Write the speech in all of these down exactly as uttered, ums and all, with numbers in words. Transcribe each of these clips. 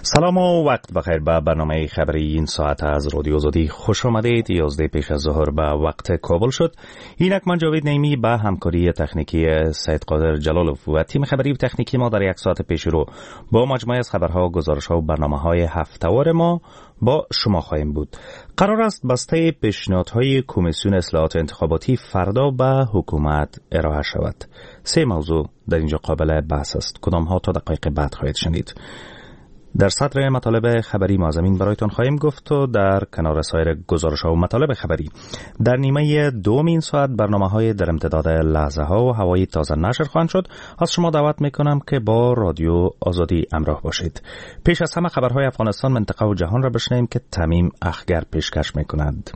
سلام و وقت بخیر به برنامه خبری این ساعت از رادیو آزادی خوش آمدید. یازده پیش از ظهر به وقت کابل شد. اینک من جاوید نیمی به همکاری تکنیکی سید قادر جلالوف و تیم خبری و تکنیکی ما در یک ساعت پیش رو با مجموعه از خبرها، گزارش‌ها و برنامه‌های هفته‌وار ما با شما خواهیم بود. قرار است بسته پیشنهادهای کمیسیون اصلاحات انتخاباتی فردا به حکومت ارائه شود. سه موضوع در اینجا قابل بحث است. کدام‌ها تا دقایق بعد خواهید شنید. در سطر مطالب خبری معزمین برایتان خواهیم گفت و در کنار سایر گزارش‌ها و مطالب خبری در نیمه دوم این ساعت برنامه‌های در امتداد لحظه‌ها و هوایی تازه نشر خواهند شد. از شما دعوت می‌کنم که با رادیو آزادی همراه باشید. پیش از همه خبرهای افغانستان، منطقه و جهان را بشنویم که تمیم اخگر پیشکش می‌کند.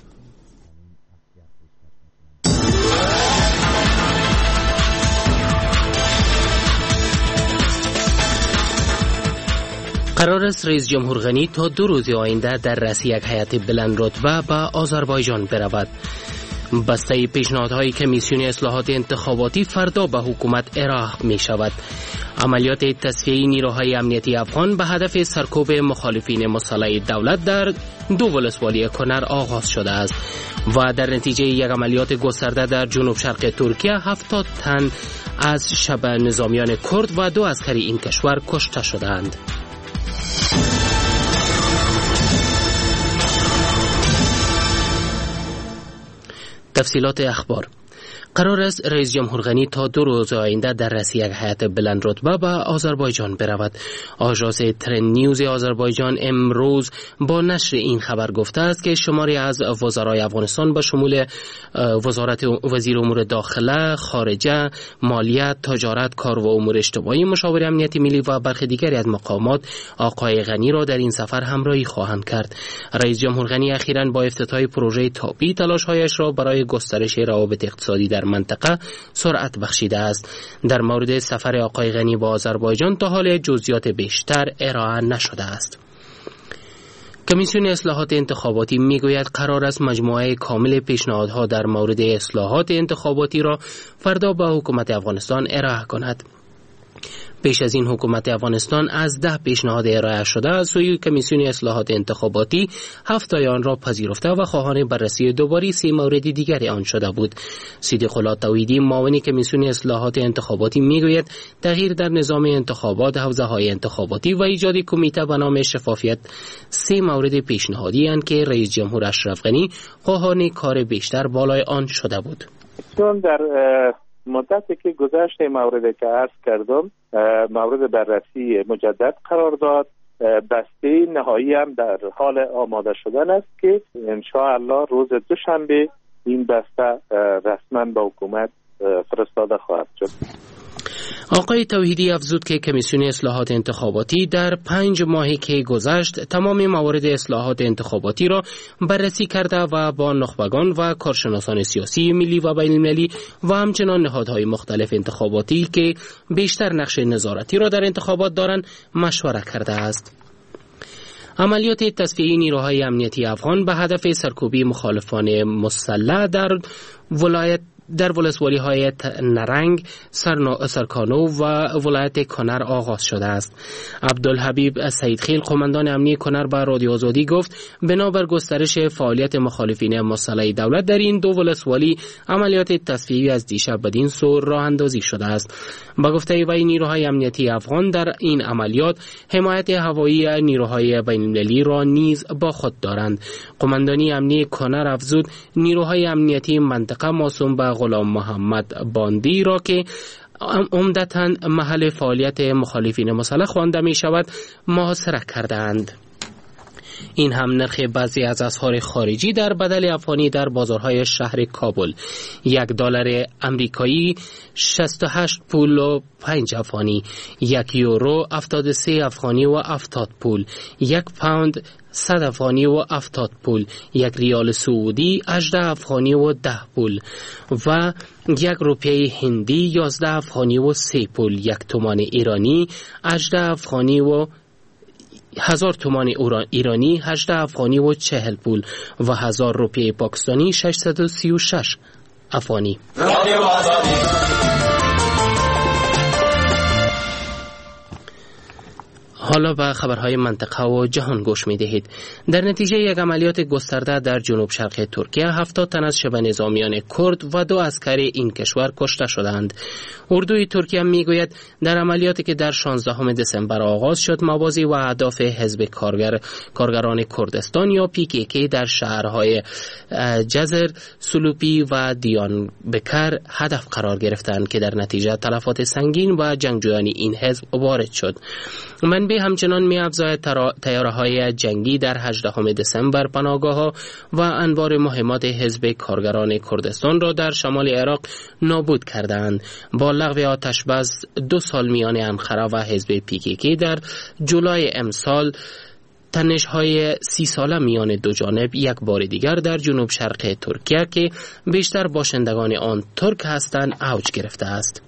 قرار است رئیس جمهور غنی تا دو روز آینده در رأس یک هیئت بلند رتبه به آذربایجان برود. بسته پیشنهادهای کمیسیون اصلاحات انتخاباتی فردا به حکومت ارائه می شود. عملیات تصفیه نیروهای امنیتی افغان به هدف سرکوب مخالفین مسلح دولت در دو ولسوالی کنر آغاز شده است و در نتیجه یک عملیات گسترده در جنوب شرق ترکیه هفتاد تن از شبه نظامیان کرد و دو عسکر این کشور کشته شدند. تفصیلات اخبار. قرار است رئیس جمهور غنی تا دو روز آینده در رأس یک هیئت بلند رتبه به آذربایجان برود. آژانس ترند نیوز آذربایجان امروز با نشر این خبر گفته است که شماری از وزرای افغانستان به شمول وزارت وزیر امور داخله، خارجه، مالیات، تجارت، کار و امور اجتماعی، مشاور امنیتی ملی و برخی دیگری از مقامات آقای غنی را در این سفر همراهی خواهند کرد. رئیس جمهور غنی اخیراً با افتتاح پروژه تابی تلاش‌هایش را برای گسترش روابط اقتصادی در منطقه سرعت بخشیده است. در مورد سفر آقای غنی به آذربایجان تا حال جزئیات بیشتر ارائه نشده است. کمیسیون اصلاحات انتخاباتی میگوید قرار است مجموعه کامل پیشنهادها در مورد اصلاحات انتخاباتی را فردا به حکومت افغانستان ارائه کند. پیش از این حکومت افغانستان از ده پیشنهاد ارائه شده از سوی کمیسیون اصلاحات انتخاباتی هفت آن را پذیرفته و خواهان بررسی دوباره سه مورد دیگری آن شده بود. صدیق الله توحیدی معاون کمیسیون اصلاحات انتخاباتی میگوید تغییر در نظام انتخابات، حوزه‌های انتخاباتی و ایجاد کمیته به نام شفافیت سه مورد پیشنهادی اند که رئیس جمهور اشرف غنی خواهان کار بیشتر بالای آن شده بود. چون در مدتی که گذشت موردی که عرض کردم مورد بررسی مجدد قرار داد، بسته نهایی هم در حال آماده شدن است که انشاءالله روز دوشنبه این بسته رسما به حکومت فرستاده خواهد شد. آقای توحیدی افزود که کمیسیون اصلاحات انتخاباتی در پنج ماهی که گذشت تمام موارد اصلاحات انتخاباتی را بررسی کرده و با نخبگان و کارشناسان سیاسی ملی و بین المللی و همچنان نهادهای مختلف انتخاباتی که بیشتر نقش نظارتی را در انتخابات دارند مشوره کرده است. عملیات تصفیه نیروهای امنیتی افغان به هدف سرکوبی مخالفان مسلح در ولایت در ولسوالی های نرنگ، سرکانو و ولایت کنر آغاز شده است. عبدالحبیب سیدخیل قماندان امنی کنر به رادیو آزادی گفت بنابر گسترش فعالیت مخالفین مسلح دولت در این دو ولسوالی عملیات تصفیه‌ای از دیشب بدین سو راه اندازی شده است. با گفته وی نیروهای امنیتی افغان در این عملیات حمایت هوایی نیروهای بین المللی را نیز با خود دارند. قماندانی امنی کنر افزود نیروهای امنیتی منطقه موسوم به غلام محمد باندی را که عمدتاً محل فعالیت مخالفین مسلح خوانده می شود محاصره کردند. این هم نرخ بعضی از اسعار خارجی در بدل افغانی در بازارهای شهر کابل: یک دلار امریکایی شصت و هشت پول و پنج افغانی، یک یورو هفتاد و سه افغانی و هفتاد پول، یک پوند صد افغانی و هفتاد پول، یک ریال سعودی هجده افغانی و ده پول و یک روپیه هندی یازده افغانی و سه پول، یک تومان ایرانی هجده افغانی و هزار تومان ایرانی هجده افغانی و چهل پول و هزار روپیه پاکستانی ششصد و سی و شش افغانی. حالا به خبرهای منطقه و جهان گوش می دهید. در نتیجه یک عملیات گسترده در جنوب شرق ترکیه هفتاد تن از شبه نظامیان کرد و دو عسکر این کشور کشته شدند. اردوی ترکیه می گوید در عملیاتی که در شانزدهم دسامبر آغاز شد موازی و اهداف حزب کارگر کارگران کردستان یا پی کی کی در شهرهای جزر، سلوپی و دیانبکر هدف قرار گرفتند که در نتیجه تلفات سنگین و جنگجویان این حزب وارد شد. منبع همچنان می افزاید طیاره‌های جنگی در هجدهم دسامبر پناهگاه‌ها و انبار مهمات حزب کارگران کردستان را در شمال عراق نابود کردند. با لغو آتش بس دو سال میان انقره و حزب پی کی کی در جولای امسال تنش‌های سی ساله میان دو جانب یک بار دیگر در جنوب شرق ترکیه که بیشتر باشندگان آن ترک هستند اوج گرفته است.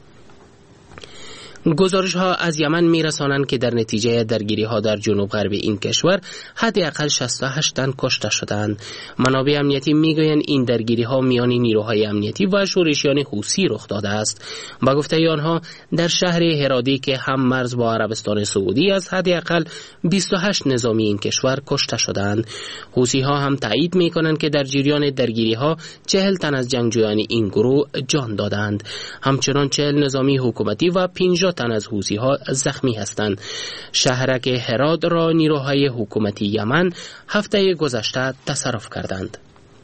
گزارش ها از یمن می رسانند که در نتیجه درگیری ها در جنوب غرب این کشور حداقل شصت و هشت تن کشته شدند. منابع امنیتی می گویند این درگیری ها میان نیروهای امنیتی و شورشیان حوثی رخ داده است. با گفته آنها در شهر هرادی که هم مرز با عربستان سعودی است حداقل بیست و هشت نظامی این کشور کشته شدند. حوثی ها هم تایید می کنند که در جریان درگیری ها چهل تن از جنگجویان این گروه جان دادند. همچنان چهل نظامی حکومتی و پنجاه تن از حوثی ها زخمی هستند. شهرک هرات را نیروهای حکومتی یمن هفته گذشته تصرف کردند.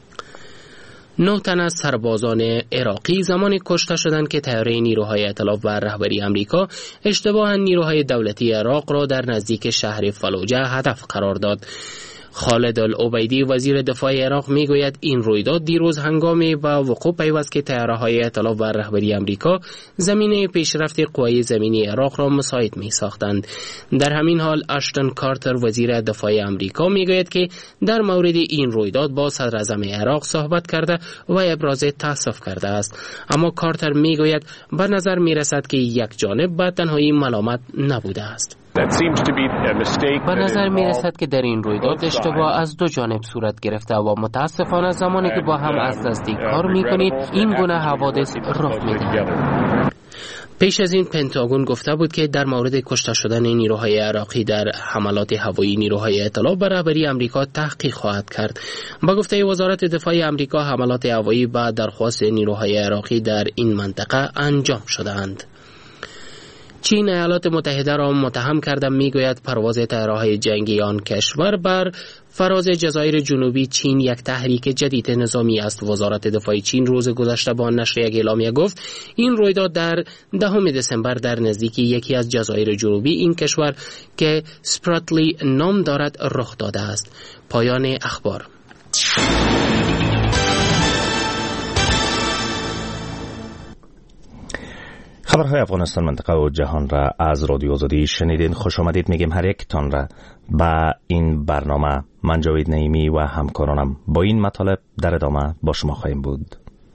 نه تن از سربازان عراقی زمانی کشته شدند که طیاره نیروهای ائتلاف و رهبری امریکا اشتباها نیروهای دولتی عراق را در نزدیک شهر فلوجه هدف قرار داد. خالد العبیدی وزیر دفاع عراق میگوید این رویداد دیروز هنگامی با وقوع پیوست که طیاره‌های ائتلاف و رهبری امریکا زمینه پیشرفت قوای زمینی عراق را مساعد می ساختند. در همین حال اشتون کارتر وزیر دفاع امریکا میگوید که در مورد این رویداد با صدر اعظم عراق صحبت کرده و ابراز تأسف کرده است. اما کارتر میگوید به نظر میرسد که یک جانب به تنهایی ملامت نبوده است. به نظر می رسد که در این رویداد اشتباه از دو جانب صورت گرفته و متاسفانه زمانی که با هم از نزدیک کار می کنید این گونه حوادث رخ می دهد. پیش از این پنتاگون گفته بود که در مورد کشته شدن نیروهای عراقی در حملات هوایی نیروهای ائتلاف به رهبری امریکا تحقیق خواهد کرد. با گفته وزارت دفاع امریکا حملات هوایی به درخواست نیروهای عراقی در این منطقه انجام شدند. چین ایالات متحده را متهم کرده میگوید پرواز طیاره‌های جنگی آن کشور بر فراز جزایر جنوبی چین یک تحریک جدید نظامی است. وزارت دفاع چین روز گذشته با نشر یک اعلامیه گفت این رویداد در دهم دسامبر در نزدیکی یکی از جزایر جنوبی این کشور که سپراتلی نام دارد رخ داده است. پایان اخبار. خبرهای افغانستان، منطقه و جهان را از رادیو آزادی شنیدین. خوش آمدید میگیم هر یک تان را با این برنامه. من جاوید نعیمی و همکارانم با این مطالب در ادامه با شما خواهیم بود.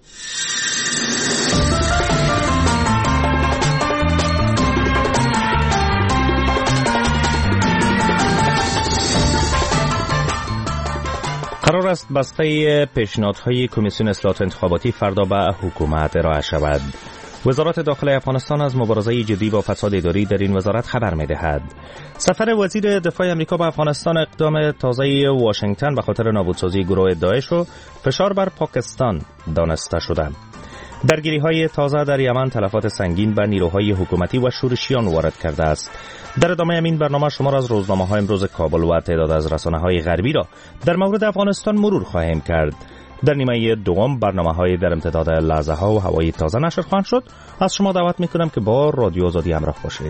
قرار است بسته پیشنهادهای کمیسیون اصلاحات انتخاباتی فردا به حکومت ارائه شود. وزارت داخلی افغانستان از مبارزه جدی با فساد اداری در این وزارت خبر می‌دهد. سفر وزیر دفاع آمریکا به افغانستان اقدام تازه واشنگتن به خاطر نابودسازی گروه داعش و فشار بر پاکستان دانسته شده. درگیری‌های تازه در یمن تلفات سنگین به نیروهای حکومتی و شورشیان وارد کرده است. در ادامه این برنامه شما را از روزنامه‌های امروز کابل و تعداد از رسانه‌های غربی را در مورد افغانستان مرور خواهیم کرد. در نیمه دوم برنامه‌های در امتداد لحظه‌ها و هوای تازه نشر خواهند شد. از شما دعوت می‌کنم که با رادیو آزادی همراه باشید.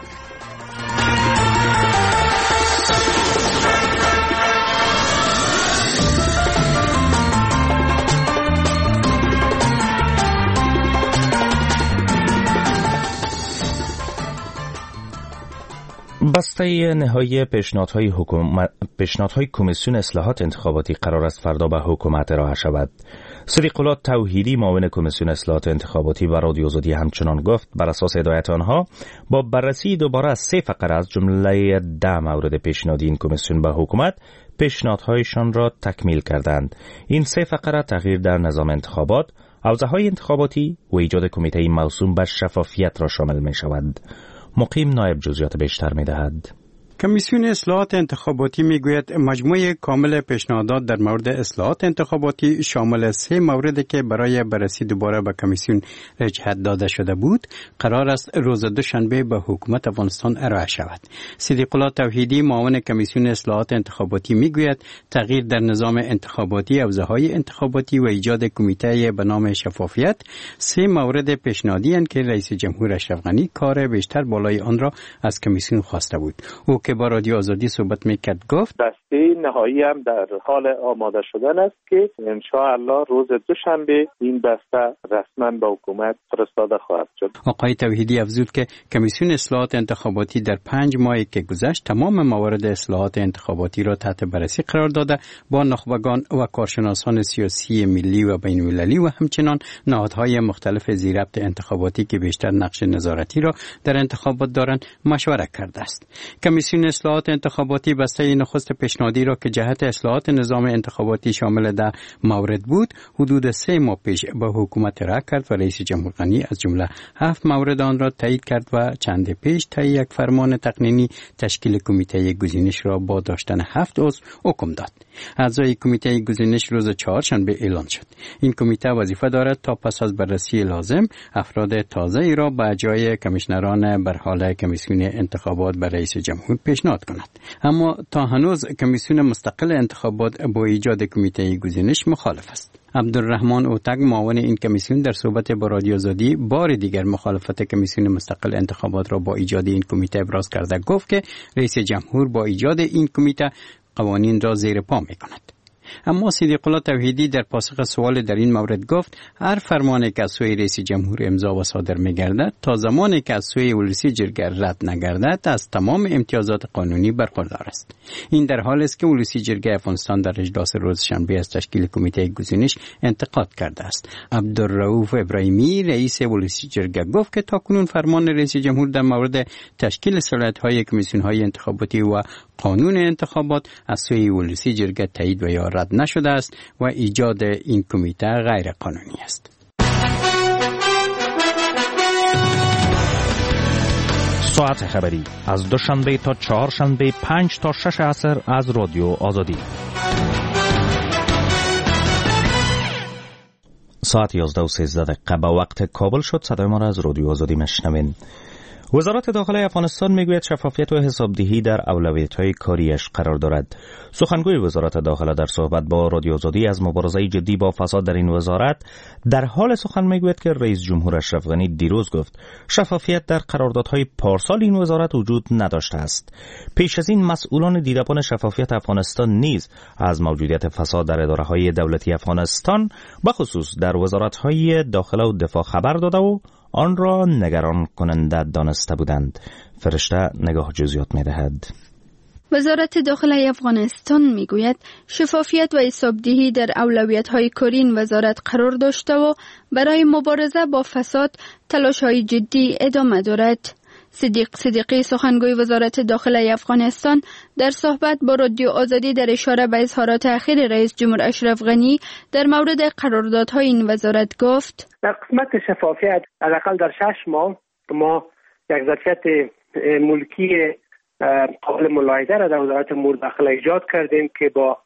بسته نهایی پیشنهادهای حکومت پیشنهادهای کمیسیون اصلاحات انتخاباتی قرار است فردا به حکومت ارائه شود. صدیق الله توحیدی معاون کمیسیون اصلاحات انتخاباتی و رادیو آزادی همچنان گفت بر اساس هدایت آنها با بررسی دوباره از سه فقره از جمله ده مورد پیشنهادی این کمیسیون به حکومت پیشنهادهایشان را تکمیل کردند. این سه فقره تغییر در نظام انتخابات، حوزه‌های انتخاباتی و ایجاد کمیته موسوم بر شفافیت را شامل می شود. مقیم نایب جزئیات بیشتر می دهد. کمیسیون اصلاحات انتخاباتی میگوید مجموعه کامل پیشنهادات در مورد اصلاحات انتخاباتی شامل سه موردی که برای بررسی دوباره به کمیسیون رجحت داده شده بود قرار است روز دوشنبه به حکومت افغانستان ارائه شود. صدیق الله توحیدی معاون کمیسیون اصلاحات انتخاباتی میگوید تغییر در نظام انتخاباتی، حوزه‌های انتخاباتی و ایجاد کمیته به نام شفافیت سه مورد پیشنهادی اند که رئیس جمهور اشرف غنی کار بیشتر بالای آن را از کمیسیون خواسته بود. او که با رادیو آزادی صحبت میکرد گفت بسته نهایی هم در حال آماده شدن است که ان شاء الله روز دوشنبه این بسته رسما به حکومت فرستاده خواهد شد. آقای توحیدی افزود که کمیسیون اصلاحات انتخاباتی در پنج ماهی که گذشت تمام موارد اصلاحات انتخاباتی را تحت بررسی قرار داده، با نخبگان و کارشناسان سیاسی ملی و بین المللی و همچنان نهادهای مختلف ذی‌ربط انتخاباتی که بیشتر نقش نظارتی را در انتخابات دارند مشورت کرده است. کمیسیون اصلاحات انتخاباتی بسته نخست پیشنهادی را که جهت اصلاحات نظام انتخاباتی شامل ده مورد بود حدود سه ماه پیش به حکومت ارائه کرد و رئیس جمهور غنی از جمله هفت مورد آن را تایید کرد و چند پیش طی یک فرمان تقنینی تشکیل کمیته گزینش را با داشتن هفت عضو حکم داد. اعضای کمیته گزینش روز چهارشنبه اعلان شد. این کمیته وظیفه دارد تا پس از بررسی لازم افراد تازه ای را به جای کمیشنران بر حال کمیسیون انتخابات بر رئیس جمهور پیشنهاد کند. اما تا هنوز کمیسیون مستقل انتخابات با ایجاد کمیته گزینش مخالف است. عبدالرحمن اوتگ معاون این کمیسیون در صحبت با رادیو آزادی بار دیگر مخالفت کمیسیون مستقل انتخابات را با ایجاد این کمیته ابراز کرده گفت که رئیس جمهور با ایجاد این کمیته قوانین را زیر پا می‌کند. اما صدیق الله توحیدی در پاسخ سوال در این مورد گفت هر فرمانی که از سوی رئیس جمهور امضا و صادر می‌گردد تا زمانی که از سوی ولسی جرگه رد نگردد از تمام امتیازات قانونی برخوردار است. این در حالی است که ولسی جرگه افغانستان در اجلاس روز شنبه از تشکیل کمیته گزینش انتقاد کرده است. عبدالرؤوف ابراهیمی رئیس ولسی جرگه گفت که تاکنون فرمان رئیس جمهور در مورد تشکیل صلاحیت‌های کمیسیون‌های انتخاباتی و قانون انتخابات از سوی ولسی جرگه تایید و یا رد نشده است و ایجاد این کمیته غیر قانونی است. ساعت خبری از دوشنبه تا چهارشنبه پنج تا شش عصر از رادیو آزادی. ساعت یازده و سیزده دقیقه به وقت کابل شد. صدای ما را از رادیو آزادی مشنوین. وزارت داخله افغانستان میگوید شفافیت و حسابدهی در اولویت‌های کاریش قرار دارد. سخنگوی وزارت داخله در صحبت با رادیو آزادی از مبارزه جدی با فساد در این وزارت در حال سخن میگوید که رئیس جمهور اشرف غنی دیروز گفت شفافیت در قراردادهای پارسال این وزارت وجود نداشته است. پیش از این مسئولان دیدبان شفافیت افغانستان نیز از موجودیت فساد در اداره‌های دولتی افغانستان بخصوص در وزارت‌های داخله و دفاع خبر داده و آن را نگران کننده دانسته بودند. فرشته نگاه جزئیات می‌دهد. وزارت داخله افغانستان میگوید شفافیت و حسابدهی در اولویت‌های کاری این وزارت قرار داشته و برای مبارزه با فساد تلاش‌های جدی ادامه دارد. صدیق صدیقی سخنگوی وزارت داخله افغانستان در صحبت با رادیو آزادی در اشاره به اظهارات اخیر رئیس جمهور اشرف غنی در مورد قراردادهای این وزارت گفت در قسمت شفافیت حداقل در شش ماه ما یک ظرفیت ملکی قابل ملاحظه را در وزارت امور داخله ایجاد کردیم که با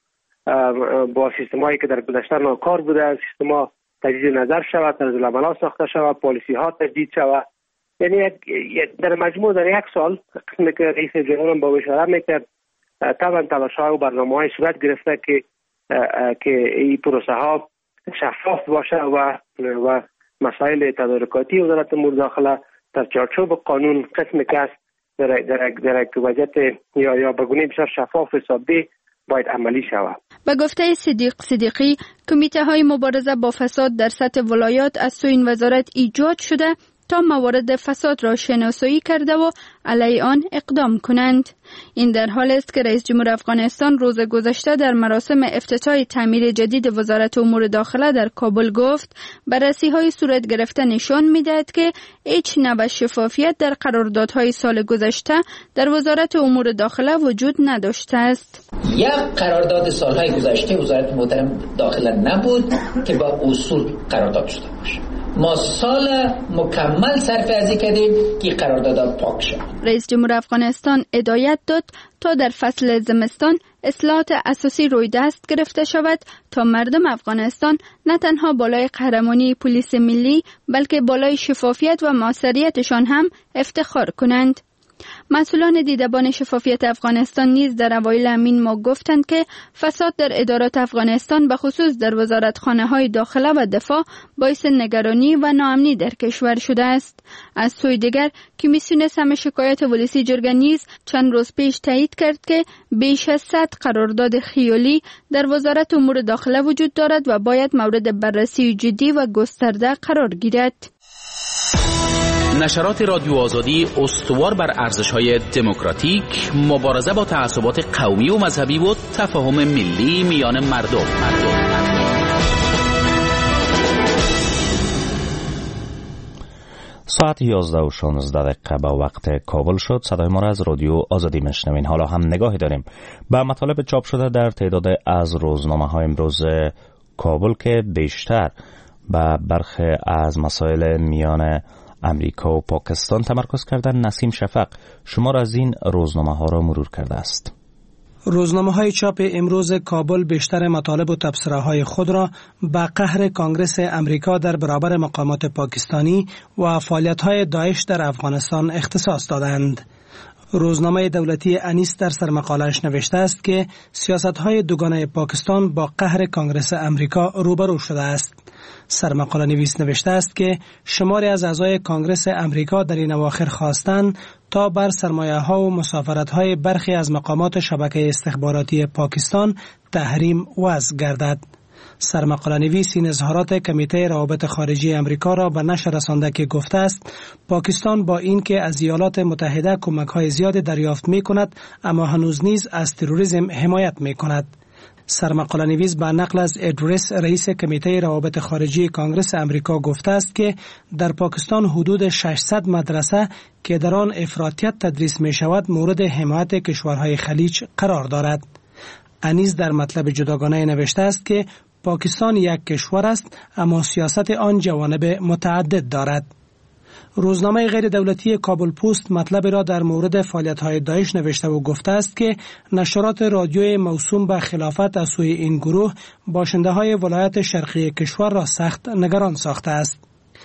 با سیستم‌هایی که در گذشته ناکار بوده سیستم‌ها تجدید نظر شود، طرز العمل ساخته شود، پالیسی‌ها تجدید شود. یعنی در مجموع در یک سال قسمی که رئیس جمهور با اشاره میکرد طبعا تلاش‌ها و برنامه‌های صورت گرفته که که این پروسه ها شفاف باشه و و مسائل تدارکاتی وزارت امور داخله در چارچوب قانون قسمی که است در در در وضعیت یا یا به گونه بسیار شفاف حسابی باید عملی شود. به گفته صدیق صدیقی کمیته های مبارزه با فساد در سطح ولایات از سوی این وزارت ایجاد شده تا موارد فساد را شناسایی کرده و علیه آن اقدام کنند. این در حال است که رئیس جمهور افغانستان روز گذشته در مراسم افتتاح تعمیر جدید وزارت امور داخله در کابل گفت بررسی‌های صورت گرفته نشان می‌دهد که هیچ نوع شفافیت در قراردادهای سال گذشته در وزارت امور داخله وجود نداشته است. یک قرارداد سالهای گذشته وزارت محترم داخله نبود که با اصول قرارداد شده باشه. ما سال مکمل صرف ازی کردیم که قرارداد پاک شد. رئیس جمهور افغانستان هدایت داد تا در فصل زمستان اصلاحات اساسی روی دست گرفته شود تا مردم افغانستان نه تنها بالای قهرمانی پلیس ملی بلکه بالای شفافیت و موثریتشان هم افتخار کنند. مسئولان دیدبان شفافیت افغانستان نیز در اوایل همین ماه گفتند که فساد در ادارات افغانستان به خصوص در وزارتخانه‌های داخله و دفاع باعث نگرانی و ناامنی در کشور شده است. از سوی دیگر کمیسیون سم شکایت ولسی جرگه نیز چند روز پیش تایید کرد که بیش از صد قرارداد خیالی در وزارت امور داخله وجود دارد و باید مورد بررسی جدی و گسترده قرار گیرد. نشرات رادیو آزادی استوار بر ارزش‌های دموکراتیک، مبارزه با تعصبات قومی و مذهبی و تفاهم ملی میان مردم. ساعت یازده و شانزده دقیقه به وقت کابل شد. صدای ما را از رادیو آزادی میشنوین. حالا هم نگاهی داریم به مطالب چاپ شده در تعداد از روزنامه‌های امروز کابل که بیشتر به برخی از مسائل میان امریکا و پاکستان تمرکز کردن. نسیم شفق شما را از این روزنامه ها را مرور کرده است. روزنامه های چاپ امروز کابل بیشتر مطالب و تبصره های خود را به قهر کانگرس امریکا در برابر مقامات پاکستانی و فعالیت های داعش در افغانستان اختصاص دادند. روزنامه دولتی انیس در سرمقاله‌اش نوشته است که سیاست‌های دوگانه پاکستان با قهر کانگرس امریکا روبرو شده است. سرمقاله نویس نوشته است که شماری از اعضای کانگرس امریکا در این اواخر خواستند تا بر سرمایه‌ها و مسافرت‌های برخی از مقامات شبکه استخباراتی پاکستان تحریم وضع گردد. سرمقاله نویس این اظهارات کمیته روابط خارجی امریکا را به نشر رسانده که گفته است پاکستان با اینکه از ایالات متحده کمک‌های زیادی دریافت می‌کند اما هنوز نیز از تروریسم حمایت می‌کند. سرمقاله نویس با نقل از ادریس رئیس کمیته روابط خارجی کانگرس امریکا گفته است که در پاکستان حدود ششصد مدرسه که در آن افراطیت تدریس می‌شود مورد حمایت کشورهای خلیج قرار دارد. انیس در مطلب جداگانه نوشته است که پاکستان یک کشور است اما سیاست آن جوانب متعدد دارد. روزنامه غیر دولتی کابل پست مطلب را در مورد فعالیت‌های داعش نوشته و گفته است که نشرات رادیوی موسوم به خلافت از سوی این گروه باشنده‌های ولایت شرقی کشور را سخت نگران ساخته است.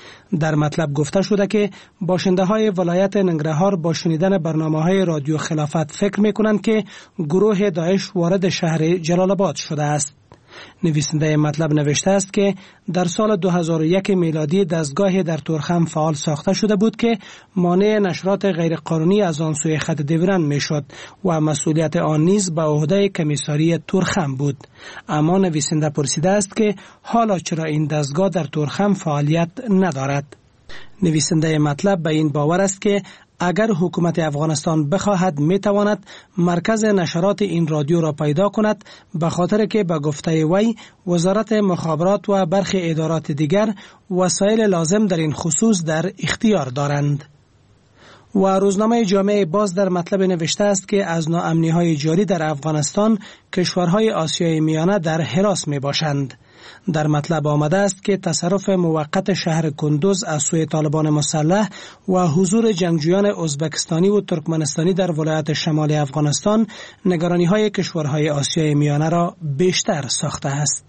در مطلب گفته شده که باشنده‌های ولایت ننگرهار با شنیدن برنامه‌های رادیو خلافت فکر می‌کنند که گروه داعش وارد شهر جلال آباد شده است. نویسنده مطلب نوشته است که در سال دو هزار و یک میلادی دستگاهی در تورخم فعال ساخته شده بود که مانع نشرات غیرقانونی از آن سوی خط دیورند میشد و مسئولیت آن نیز به عهده کمیساری تورخم بود. اما نویسنده پرسیده است که حالا چرا این دستگاه در تورخم فعالیت ندارد؟ نویسنده مطلب به این باور است که اگر حکومت افغانستان بخواهد میتواند مرکز نشرات این رادیو را پیدا کند، به خاطر که به گفته وی وزارت مخابرات و برخی ادارات دیگر وسایل لازم در این خصوص در اختیار دارند. و روزنامه جامعه باز در مطلب نوشته است که از ناامنی‌های جاری در افغانستان کشورهای آسیای میانه در هراس می باشند. در مطلب آمده است که تصرف موقت شهر کندوز از سوی طالبان مسلح و حضور جنگجویان ازبکستانی و ترکمنستانی در ولایت شمالی افغانستان نگرانی‌های کشورهای آسیای میانه را بیشتر ساخته است.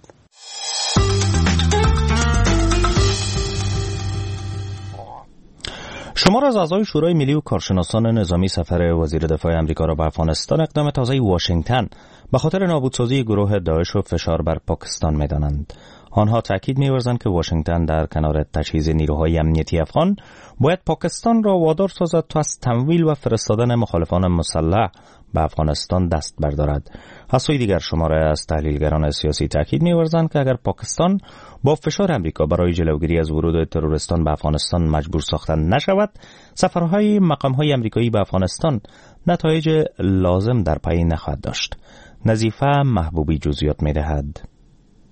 شمار از اعضای شورای ملی و کارشناسان نظامی سفر وزیر دفاع آمریکا را به افغانستان اقدام تازه واشنگتن به خاطر نابودسازی گروه داعش و فشار بر پاکستان می‌دانند. آنها تاکید می‌ورزند که واشنگتن در کنار تجهیز نیروهای امنیتی افغان باید پاکستان را وادار سازد تا از تمویل و فرستادن مخالفان مسلح به افغانستان دست بردارد. از سوی دیگر شماره از تحلیلگران سیاسی تاکید می‌ورزند که اگر پاکستان با فشار امریکا برای جلوگیری از ورود تروریستان به افغانستان مجبور ساخته نشود، سفرهای مقام‌های امریکایی به افغانستان نتایج لازم در پی نخواهد داشت. نظیفه محبوبی جزئیات می‌دهد.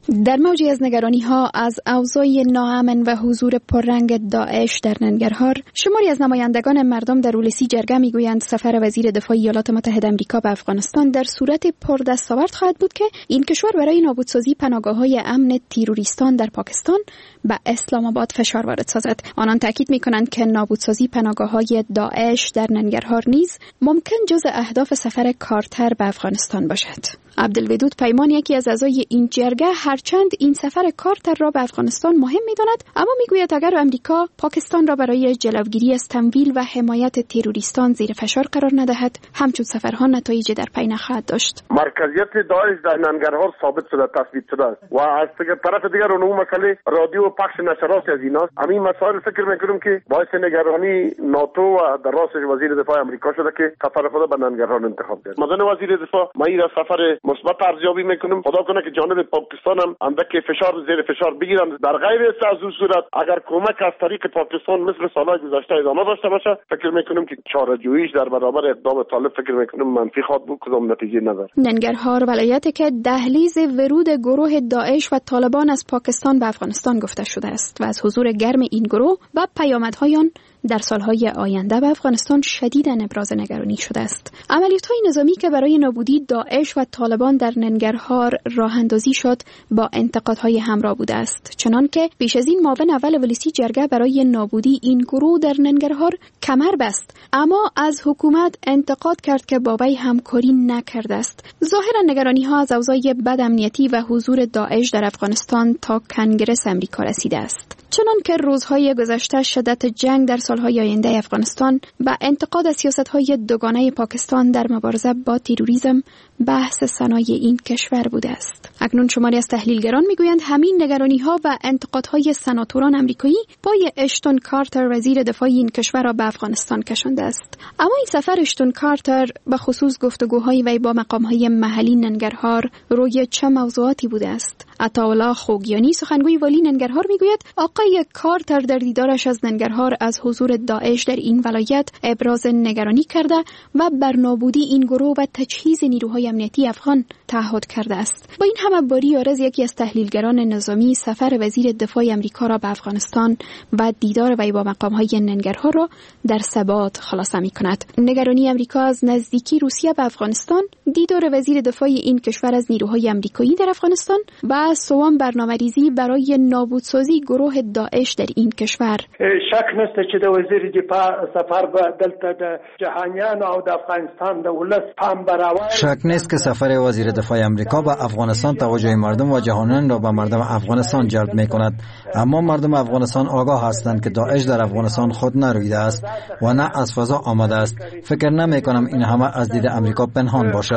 در موجی از نگرانی ها از اوضاع ناامن و حضور پررنگ داعش در ننگرهار، شماری از نمایندگان مردم در اولسی جرگه میگویند سفر وزیر دفاع ایالات متحده آمریکا به افغانستان در صورت پردستاورد خواهد بود که این کشور برای نابودسازی پناهگاه‌های امن تروریستان در پاکستان به اسلام آباد فشار وارد سازد. آنان تاکید می‌کنند که نابودسازی پناهگاه‌های داعش در ننگرهار نیز ممکن جزء اهداف سفر کارتر به افغانستان باشد. عبدالودود پیمان، یکی از اعضای این جرگه، هرچند این سفر کارتر را به افغانستان مهم می‌داند، اما میگوید اگر آمریکا پاکستان را برای جلوگیری از تمویل و حمایت تروریستان زیر فشار قرار ندهد، همچون سفرها نتایج در پی نخواهد داشت. مرکزیت داعش در ننگرهار ثابت شده، تثبیت شده است و از طرف دیگر اون مسئله رادیو و پخش نشرات از ایناست. همین مسائل فکر می‌کنم که باعث نگرانی ناتو و در راستش وزیر دفاع آمریکا شده که سفر خود به ننگرهار انتخاب کرد. مدن وزیر دفاع ما این سفر مثبت ارزیابی میکنم. خدا کنه که جانب پاکستان هم اندک فشار زیر فشار بگیرن. در غیر از اون صورت اگر کمک از طریق پاکستان مثل سالهای گذشته ادامه داشته باشه، فکر میکنم که چاره‌جوییش در برابر اقدام طالب فکر میکنم منفی خواهد بود، کدام نتیجه نداره. ننگرهار ولایتی که دهلیز ورود گروه داعش و طالبان از پاکستان به افغانستان گفته شده است و از حضور گرم این گروه و پیامدهای آن در سالهای آینده به افغانستان شدیداً ابراز نگرانی شده است. عملیات‌های نظامی که برای نابودی داعش و طالبان در ننگرهار راه اندازی شد با انتقادهای همراه بوده است، چنان که پیش از این معاون اول ولسی جرگه برای نابودی این گروه در ننگرهار کمر بست، اما از حکومت انتقاد کرد که با وی همکاری نکرده است. ظاهراً نگرانی‌ها از اوضاع بد امنیتی و حضور داعش در افغانستان تا کنگره آمریکا رسیده است. چنان که روزهای گذشته شدت جنگ در سالهای آینده افغانستان و انتقاد از سیاست‌های دوگانه پاکستان در مبارزه با تروریسم بحث سنای این کشور بوده است. اکنون شماری از تحلیلگران میگویند همین نگرانی‌ها و انتقادهای سناتوران آمریکایی پای اشتون کارتر وزیر دفاع این کشور را به افغانستان کشانده است. اما این سفر اشتون کارتر به خصوص گفتگوهای وی با مقام‌های محلی ننگرهار روی چه موضوعاتی بوده است؟ عطاالله خوگیانی، سخنگوی والی ننگرهار، میگوید آقای کارتر در دیدارش از ننگرهار از حضور داعش در این ولایت ابراز نگرانی کرده و بر نابودی این گروه و تجهیز نیروهای امنیتی افغان تعهد کرده است. با این همه باری آرز یکی از تحلیلگران نظامی سفر وزیر دفاع آمریکا را به افغانستان و دیدار وی با مقام‌های ننگرهار را در ثبات خلاصه می‌کند. نگرانی آمریکا از نزدیکی روسیه به افغانستان، دیدار وزیر دفاع این کشور از نیروهای آمریکایی در افغانستان و سوم برنامه‌ریزی برای نابودسازی گروه داعش در این کشور. شک نشته چې د وزیر دفاع سفر به دلته د جهانیان او د افغانستان د ولس پام براوړي. شک نیست که سفر وزیر دفاع آمریکا به افغانستان توجه مردم و جهانیان را به مردم افغانستان جلب می‌کند، اما مردم افغانستان آگاه هستند که داعش در افغانستان خود نرویده است و نه از فضا آمده است. فکر نمی‌کنم این همه از دید آمریکا پنهان باشد.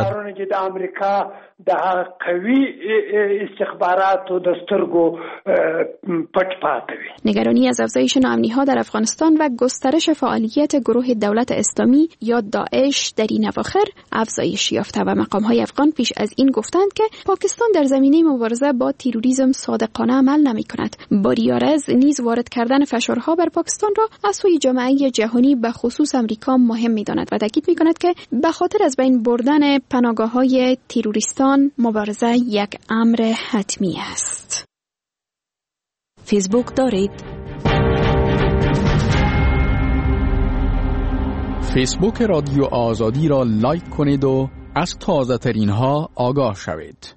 د قوی استخبارات و دسترگو پټ پاتوي. نگرانی از افزایش ناامنی‌ها در افغانستان و گسترش فعالیت گروه دولت اسلامی یا داعش در این اواخر افزایش یافته و مقام‌های افغان پیش از این گفتند که پاکستان در زمینه مبارزه با تروریسم صادقانه عمل نمی‌کند. باریارز نیز وارد کردن فشارها بر پاکستان را از سوی جامعه جهانی به خصوص آمریکا مهم می‌داند و تاکید می‌کند که به خاطر از بین بردن پناهگاه‌های تروریستان مبارزه یک امر حتمی است. فیسبوک دارید؟ فیسبوک رادیو آزادی را لایک کنید و از تازه ترین ها آگاه شوید.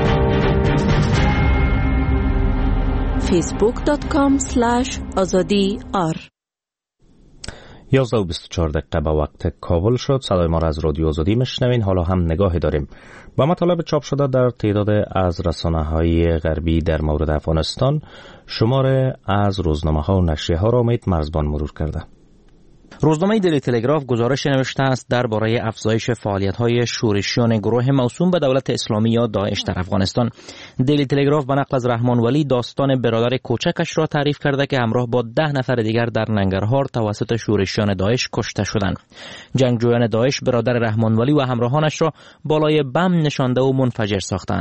فیسبوک دات کام اسلش آزادی آر. یازده و بیست و چهار دقیقه به وقت کابل شد. صدای ما را از رادیو آزادی میشنوین. حالا هم نگاهی داریم با مطالب چاپ شده در تعداد از رسانه‌های غربی در مورد افغانستان. شماره از روزنامه‌ها و نشریه‌ها را امید مرزبان مرور کرده. روزنامه دیلی تلگراف گزارش نوشته است درباره افزایش فعالیت‌های شورشیان گروه موسوم به دولت اسلامی یا داعش در افغانستان. دیلی تلگراف به نقل از رحمان ولی داستان برادر کوچکش را تعریف کرده که همراه با ده نفر دیگر در ننگرهار توسط شورشیان داعش کشته شدند. جنگجویان داعش برادر رحمان ولی و همراهانش را بالای بم نشانده و منفجر ساختند.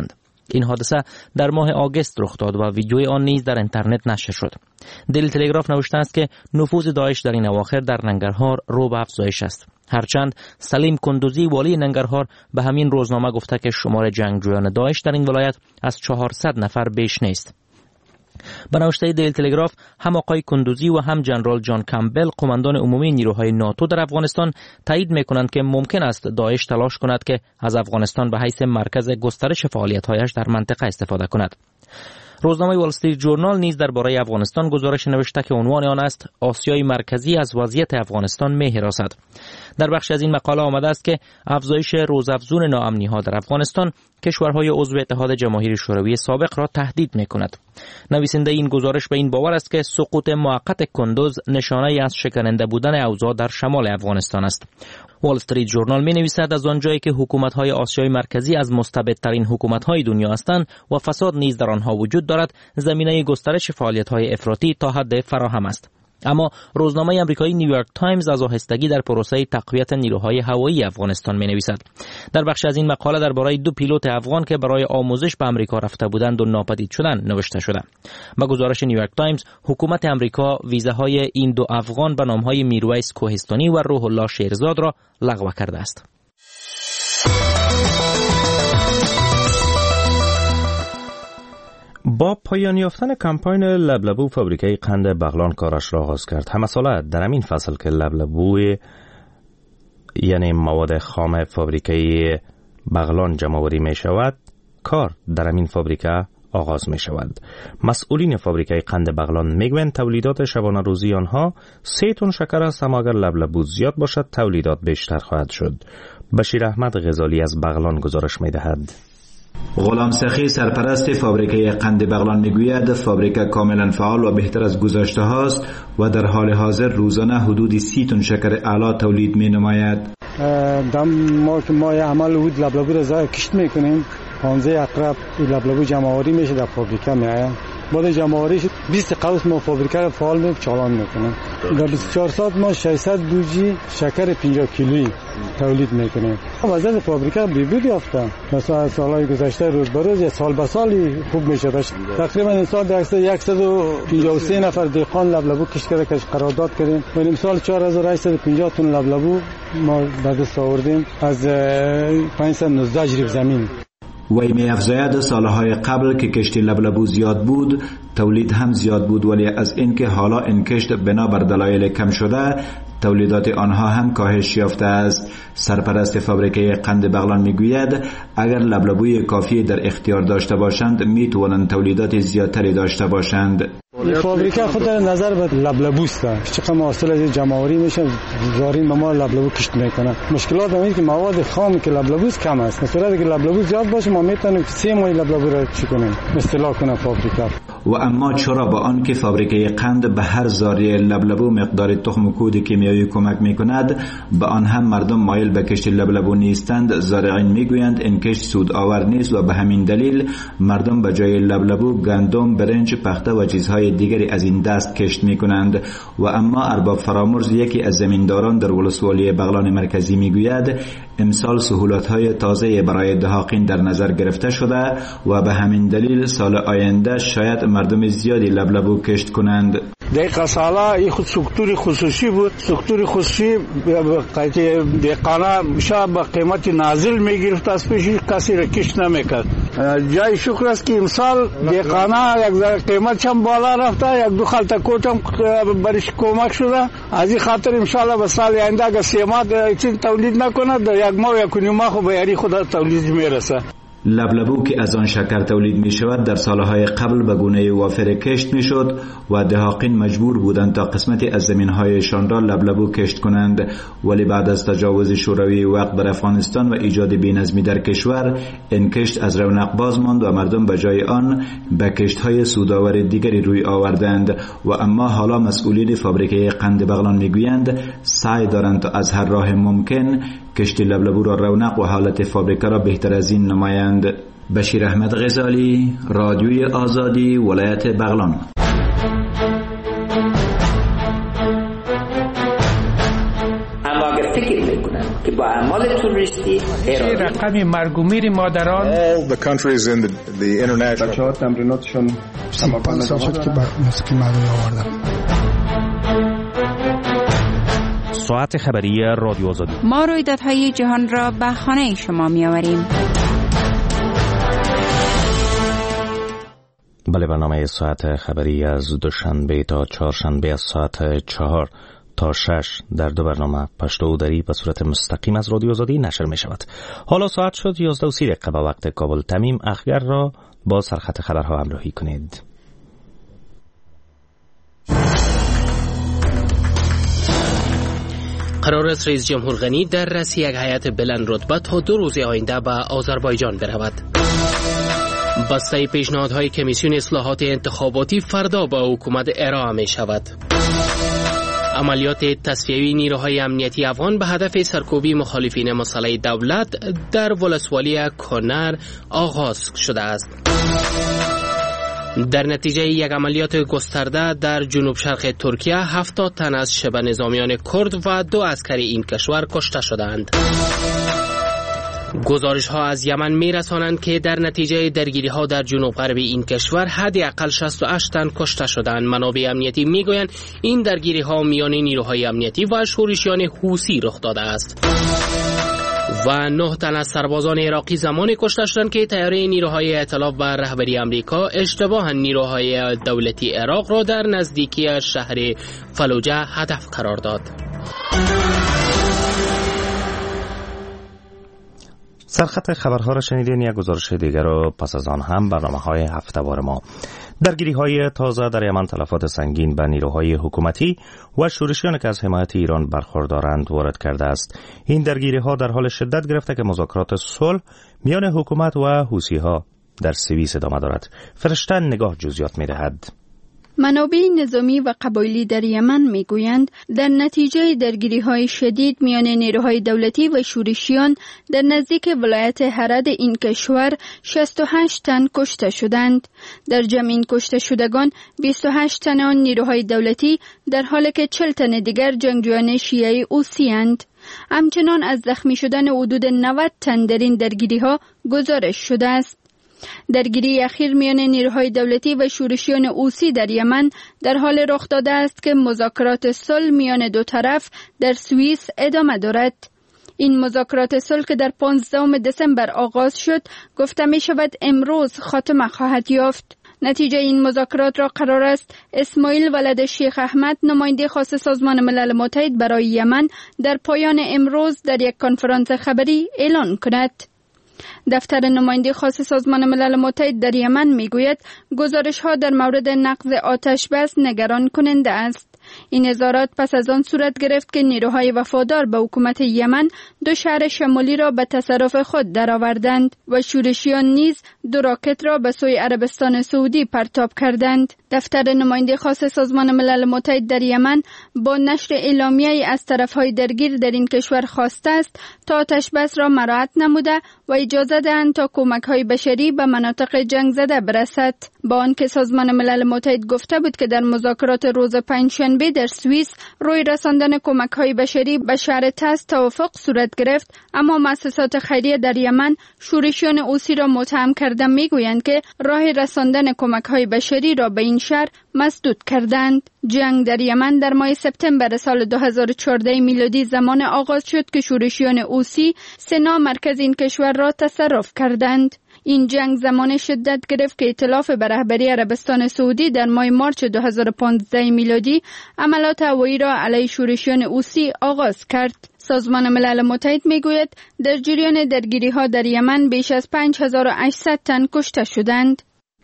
این حادثه در ماه آگوست رخ داد و ویدیوی آن نیز در اینترنت نشر شد. دلی تلگراف نوشته است که نفوذ داعش در این اواخر در ننگرهار رو به افزایش است. هرچند سلیم کندوزی والی ننگرهار به همین روزنامه گفته که شمار جنگجویان داعش در این ولایت از چهارصد نفر بیش نیست. به نوشته دیل تلگراف هم آقای کندوزی و هم جنرال جان کامبل قماندان عمومی نیروهای ناتو در افغانستان تایید میکنند که ممکن است داعش تلاش کند که از افغانستان به حیث مرکز گسترش فعالیت‌هایش در منطقه استفاده کند. روزنامه وال استریت جورنال نیز درباره افغانستان گزارش نوشته که عنوان آن است آسیای مرکزی از وضعیت افغانستان می‌هراسد. در بخش از این مقاله آمده است که افزایش روزافزون ناامنی‌ها در افغانستان کشورهای عضو اتحاد جماهیر شوروی سابق را تهدید می‌کند. نویسنده این گزارش به این باور است که سقوط موقت کندوز نشانه‌ای از شکننده بودن اوضاع در شمال افغانستان است. وال استریت جورنال می نویسد از آنجایی که حکومت‌های آسیای مرکزی از مستبدترین حکومت‌های دنیا هستند و فساد نیز در آنها وجود دارد، زمینه گسترش فعالیت‌های افراطی تا حد فراهم است. اما روزنامه آمریکایی نیویورک تایمز از آهستگی در پروسه تقویت نیروهای هوایی افغانستان می نویسد. در بخش از این مقاله درباره دو پیلوت افغان که برای آموزش به آمریکا رفته بودند و ناپدید شدند نوشته شده. با گزارش نیویورک تایمز، حکومت آمریکا ویزاهای این دو افغان به نامهای میرویس کوهستانی و روح الله شیرزاد را لغو کرده است. با پایان یافتن کمپاین لبلبو فابریکه قند بغلان کارش را آغاز کرد. همه ساله در همین فصل که لبلبو یعنی مواد خام فابریکه بغلان جمع‌آوری می شود، کار در همین فابریکه آغاز می شود. مسئولین فابریکه قند بغلان میگویند تولیدات شبانه روزی آنها سه تن شکر است، اما اگر لبلبو زیاد باشد تولیدات بیشتر خواهد شد. بشیر احمد غزالی از بغلان گزارش می دهد. غلام سخی سرپرست فابریکه قند بغلان میگوید فابریکه کاملا فعال و بهتر از گذشته هاست و در حال حاضر روزانه حدود سی تن شکر اعلی تولید می نماید. دم ما که ما عمل بود لبلبو را کشت میکنیم، پانزده اقرب لبلبو جمع آوری میشه در فابریکه میآید. بعد جمع آوریش بیست قوس ما فابریکه را فعال می چالان میکنیم. در بیست و چهار ساعت ما ششصد بوجی شکر پنجاه کیلویی تولید میکنیم. وضعیت فابریکه بهبود یافته. مثلا سالهای گذشته روز به روز سال به سال خوب میشه. تقریبا این سال در صد و پنجاه و سه نفر دهقان لبلبو کشت کرده که قرارداد کردیم. و این سال چهار هزار و هشتصد و پنجاه تن لبلبو ما به دست آوردیم از پانصد و نوزده جریب زمین. وی می افزاید سالهای قبل که کشت لبلبو زیاد بود تولید هم زیاد بود، ولی از اینکه حالا این کشت بنابر دلایل کم شده تولیدات آنها هم کاهش یافته است. سرپرست فابریکه قند بغلان میگوید اگر لبلبوی کافی در اختیار داشته باشند می توانند تولیدات زیادتری داشته باشند. این فابریکه خود در نظر به لبلبوست، چقدر محصول از جمع آوری میشه زارین به ما لبلبو کشت میکنه. مشکلات همین که مواد خام که لبلبوست کم است. مثلا که لبلبو زیاد باشه ما میتونیم سه ماه لبلبو را چی کنیم اصلاح کنه فابریکه. و اما چرا با آن که فابریکه قند به هر زاری لبلبو مقدار تخم کود کیمیایی کمک میکند، به آن هم مردم مایل به کشت لبلبو نیستند، زارعین میگویند این کشت سود آور نیست و به همین دلیل مردم به جای لبلبو گندم، برنج، پخته و چیزهای دیگری از این دست کشت میکنند. و اما ارباب فرامرز یکی از زمینداران در ولسوالی بغلان مرکزی میگوید امسال سهولت‌های تازه برای دهاقین در نظر گرفته شده و به همین دلیل سال آینده شاید مردم زیادی لبلبو کشت کنند. دقیقا سالا این خود سکتور خصوصی بود. سکتور خصوصی دقیقانا شاید با قیمت نازل میگرفت، از پیش کسی را کشت نمیکرد. جای شکر است که امسال دقیقانا یک قیمت هم بالا رفته، یک دو خلطه کوت هم برش کمک شده. از این خاطر انشاءالله به سال آینده اگر سه ماه تولید نکند در یک ماه یک و نیم ماه خود به یاری خود تولید میرسه. لبلبو که از آن شکر تولید می شود در سالهای قبل به گونه وافر کشت می شد و دهاقین مجبور بودند تا قسمتی از زمین‌هایشان را لبلبو کشت کنند، ولی بعد از تجاوز شوروی وقت بر افغانستان و ایجاد بی‌نظمی در کشور این کشت از رونق باز ماند و مردم به جای آن به کشت‌های سودآور دیگری روی آوردند. و اما حالا مسئولین فابریکه قند بغلان میگویند سعی دارند تا از هر راه ممکن کشت لبلبو را رونق و حالت فابریکه را بهتر از این نمایند. بشیر احمد غزالی، رادیوی آزادی، ولایت بغلان. اما اگر فکر میکنن که با اعمال تروریستی ایرانی. رقم مرگ و میر مادران all the countries in the, the international بچه‌ها تمریناتشون پنج سال شد که بر موسیقی مردمی آوردم. ساعت خبری رادیو آزادی. ما رویدادهای جهان را به خانه شما می آوریم. بله، برنامه ساعت خبری از دوشنبه تا چهارشنبه از ساعت چهار تا شش در دو برنامه پشتو و دری به صورت مستقیم از رادیو آزادی نشر می شود. حالا ساعت شد یازده و سی دقیقه به وقت کابل. تمیم اخگر را با سرخط خبرها همراهی کنید. قرار است رئیس جمهور غنی در رأس یک هیئت بلند رتبه تا دو روز آینده به آذربایجان برود. بسته پیشنهادهای کمیسیون اصلاحات انتخاباتی فردا به حکومت ارائه می شود. عملیات تصفیه‌ای نیروهای امنیتی افغان به هدف سرکوبی مخالفین مسلح دولت در ولسوالی کنر آغاز شده است. در نتیجه یک عملیات گسترده در جنوب شرق ترکیه هفتاد تن از شبه نظامیان کرد و دو عسکر این کشور کشته شدند. گزارش ها از یمن می رسانند که در نتیجه درگیری ها در جنوب غرب این کشور حداقل شصت و هشت تن کشته شدند. منابع امنیتی می گویند این درگیری ها میان نیروهای امنیتی و شورشیان حوثی رخ داده است. و نه تن از سربازان عراقی زمانی کشته شدند که طیاره نیروهای ائتلاف و رهبری امریکا اشتباها نیروهای دولتی عراق را در نزدیکی شهر فلوجه هدف قرار داد. سرخط خبرها را شنیدین. یک گزارش دیگر را پس از آن هم برنامه‌های هفته‌وار ما. درگیری‌های تازه در یمن تلفات سنگین به نیروهای حکومتی و شورشیان که از حمایت ایران برخوردارند وارد کرده است. این درگیری‌ها در حال شدت گرفته که مذاکرات صلح میان حکومت و حوثی‌ها در سوئیس ادامه دارد. فرشته نگاه جزئیات می‌دهد. منابع نظامی و قبایلی در یمن میگویند در نتیجه درگیری‌های شدید میان نیروهای دولتی و شورشیان در نزدیک ولایت هرد این کشور شصت و هشت تن کشته شدند. در جمع این کشته شدگان بیست و هشت تن آن نیروهای دولتی در حالی که چهل تن دیگر جنگجویان شیعه حوثی اند. همچنان از زخمی شدن حدود نود تن در این درگیری‌ها گزارش شده است. درگیری اخیر میان نیروهای دولتی و شورشیان حوثی در یمن در حال رخ داده است که مذاکرات صلح میان دو طرف در سوئیس ادامه دارد. این مذاکرات صلح که در پانزدهم دسامبر آغاز شد گفته می شود امروز خاتمه خواهد یافت. نتیجه این مذاکرات را قرار است اسماعیل ولد شیخ احمد نماینده خاص سازمان ملل متحد برای یمن در پایان امروز در یک کنفرانس خبری اعلان کند. دفتر نماینده خاص سازمان ملل متحد در یمن میگوید گزارش ها در مورد نقض آتش بس نگران کننده است. این اظهارات پس از آن صورت گرفت که نیروهای وفادار به حکومت یمن دو شهر شمالی را به تصرف خود درآوردند و شورشیان نیز دو راکت را به سوی عربستان سعودی پرتاب کردند. دفتر نماینده خاص سازمان ملل متحد در یمن با نشر اعلامیه‌ای از طرفهای درگیر در این کشور خواسته است تا آتش بس را مراعات نموده و اجازه دهند تا کمک‌های بشری به مناطق جنگ زده برسد. با آنکه سازمان ملل متحد گفته بود که در مذاکرات روز پنجشنبه در سوئیس روی رساندن کمک‌های بشری به شهر تاز توافق صورت گرفت، اما مؤسسات خیریه در یمن شورشیان حوثی را متهم کرده میگویند که راه رساندن کمک‌های بشری را به این شهر مسدود کردند. جنگ در یمن در ماه سپتامبر سال دو هزار و چهارده میلادی زمان آغاز شد که شورشیان حوثی سنا مرکز این کشور را تصرف کردند. این جنگ زمان شدت گرفت که ائتلاف به رهبری عربستان سعودی در ماه مارچ دو هزار و پانزده میلادی عملیات هوایی را علیه شورشیان حوثی آغاز کرد. سازمان ملل متحد میگوید در جریان درگیری‌ها در یمن بیش از پنج هزار و هشتصد تن کشته شدند.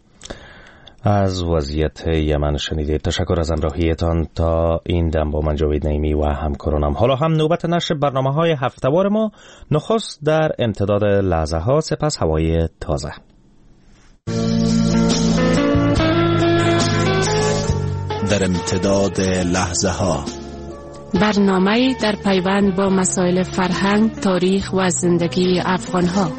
از وضعیت یمن شنیدید. تشکر از همراهیتان. تا این دم با من جاوید نعیمی و همکارانم. حالا هم نوبت نشر برنامه‌های هفته‌وار ما. نخست در امتداد لحظه ها، سپس هوای تازه. در امتداد لحظه ها، برنامه در پیوند با مسائل فرهنگ، تاریخ و زندگی افغان ها.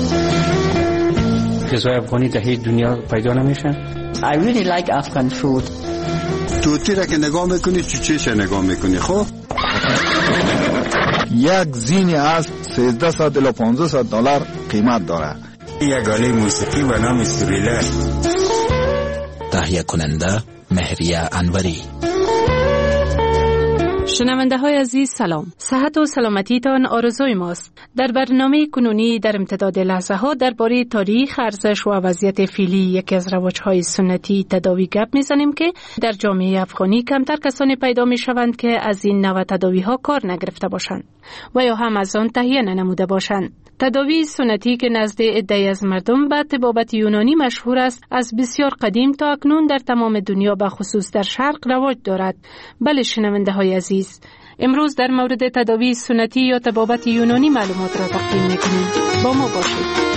غذای افغانی در هیچ دنیا پیدا نمیشن. I really like Afghan food. توتی را که نگاه میکنی چی چیش نگاه میکنی؟ خب یک زین اسب سیزده الی پانزده دلار قیمت داره. یک آله موسیقی به نام سوریله. تهیه کننده مهریه انوری. شنونده های عزیز سلام. صحت و سلامتیتان آرزوی ماست. در برنامه کنونی در امتداد لحظه ها درباره تاریخ، ارزش و وضعیت فعلی یکی از روش‌های سنتی تداوی گپ میزنیم که در جامعه افغانی کمتر کسانی پیدا می شوند که از این نوع تداوی ها کار نگرفته باشند و یا هم از آن تهیه ننموده باشند. تداوی سنتی که نزد عده‌ای از مردم به طبابت یونانی مشهور است، از بسیار قدیم تا اکنون در تمام دنیا به خصوص در شرق رواج دارد. بله شنونده های عزیز، امروز در مورد تداوی سنتی یا طبابت یونانی معلومات را تقدیم می‌کنیم. با ما باشید.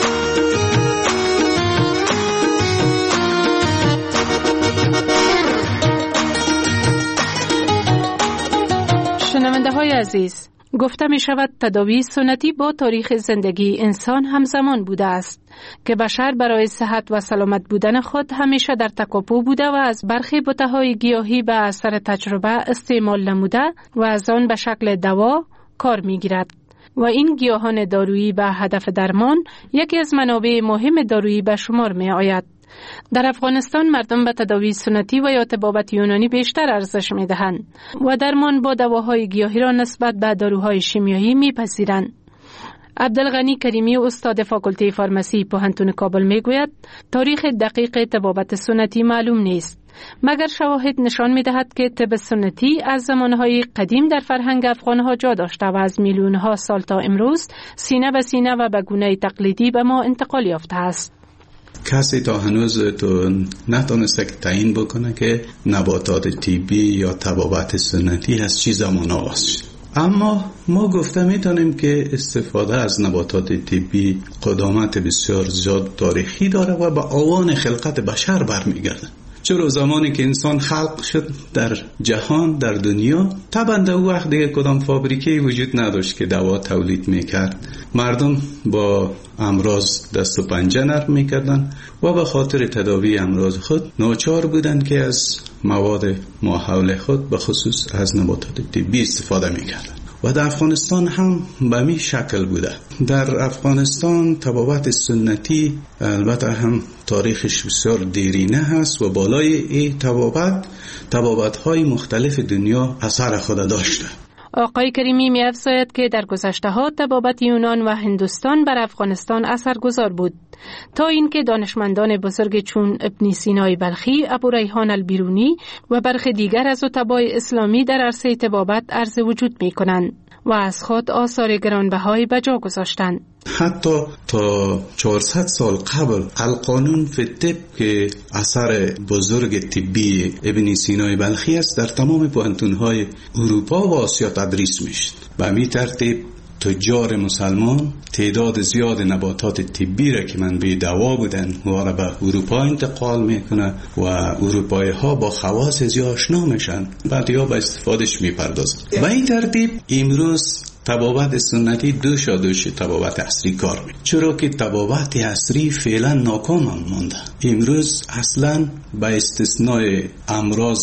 شنونده های عزیز، گفته می شود تداوی سنتی با تاریخ زندگی انسان همزمان بوده است که بشر برای صحت و سلامت بودن خود همیشه در تکاپو بوده و از برخی بوته‌های گیاهی به اثر تجربه استعمال نموده و از آن به شکل دوا کار می گیرد و این گیاهان دارویی به هدف درمان یکی از منابع مهم دارویی به شمار می آید. در افغانستان مردم به تداوی سنتی و یا طبابت یونانی بیشتر ارزش می دهند و درمان با دواهای گیاهی را نسبت به داروهای شیمیایی می پذیرند. عبدالغنی کریمی استاد فاکولته فارمسی پوهنتون کابل می گوید تاریخ دقیق طبابت سنتی معلوم نیست، مگر شواهد نشان می دهد که طب سنتی از زمانهای قدیم در فرهنگ افغانها جا داشته و از میلیونها سال تا امروز سینه به سینه و به گونه تقلیدی به ما انتقال یافته است. کسی تا هنوز تو نتونسته که تعیین بکنه که نباتات طبی یا طبابت سنتی از چی زمان آغاز شد. اما ما گفته میتونیم که استفاده از نباتات طبی قدامت بسیار زیاد تاریخی داره و به آوان خلقت بشر برمیگرده. چرا زمانی که انسان خلق شد در جهان، در دنیا، طبعا در اون وقت دیگه کدام فابریکه‌ای وجود نداشت که دوا تولید میکرد. مردم با امراض دست و پنجه نرم میکردن و به خاطر تداوی امراض خود ناچار بودن که از مواد ماحول خود به خصوص از نباتات طبی استفاده میکردن و در افغانستان هم به می شکل بوده. در افغانستان طبابت سنتی البته هم تاریخش بسیار دیرینه هست و بالای این طبابت طبابت‌های مختلف دنیا اثر خود داشته. آقای کریمی می افزاید که در گذشته ها طبابت یونان و هندوستان بر افغانستان اثرگذار بود تا اینکه دانشمندان بزرگ چون ابن سینای بلخی، ابو ریحان البیرونی و برخی دیگر از اتباع اسلامی در عرصه طبابت عرض وجود می کنند و از خود آثار گرانبهایی به جا گذاشتند. حتی تا چهارصد سال قبل القانون فی الطب که اثر بزرگ طبی ابن سینای بلخی است در تمام پوهنتون‌های اروپا و آسیا تدریس میشد. به همین ترتیب تجار مسلمان تعداد زیاد نباتات طبی را که منبع دوا بودن و را به اروپا انتقال میکنه و اروپایی ها با خواص زی آشنا میشن، بعد یا به استفادهش میپردازن. به این ترتیب امروز طبابت سنتی دوش دوش طبابت عصری کار میکنه، چرا که طبابت عصری فعلا ناکام هم مونده. امروز اصلا به استثناء امراض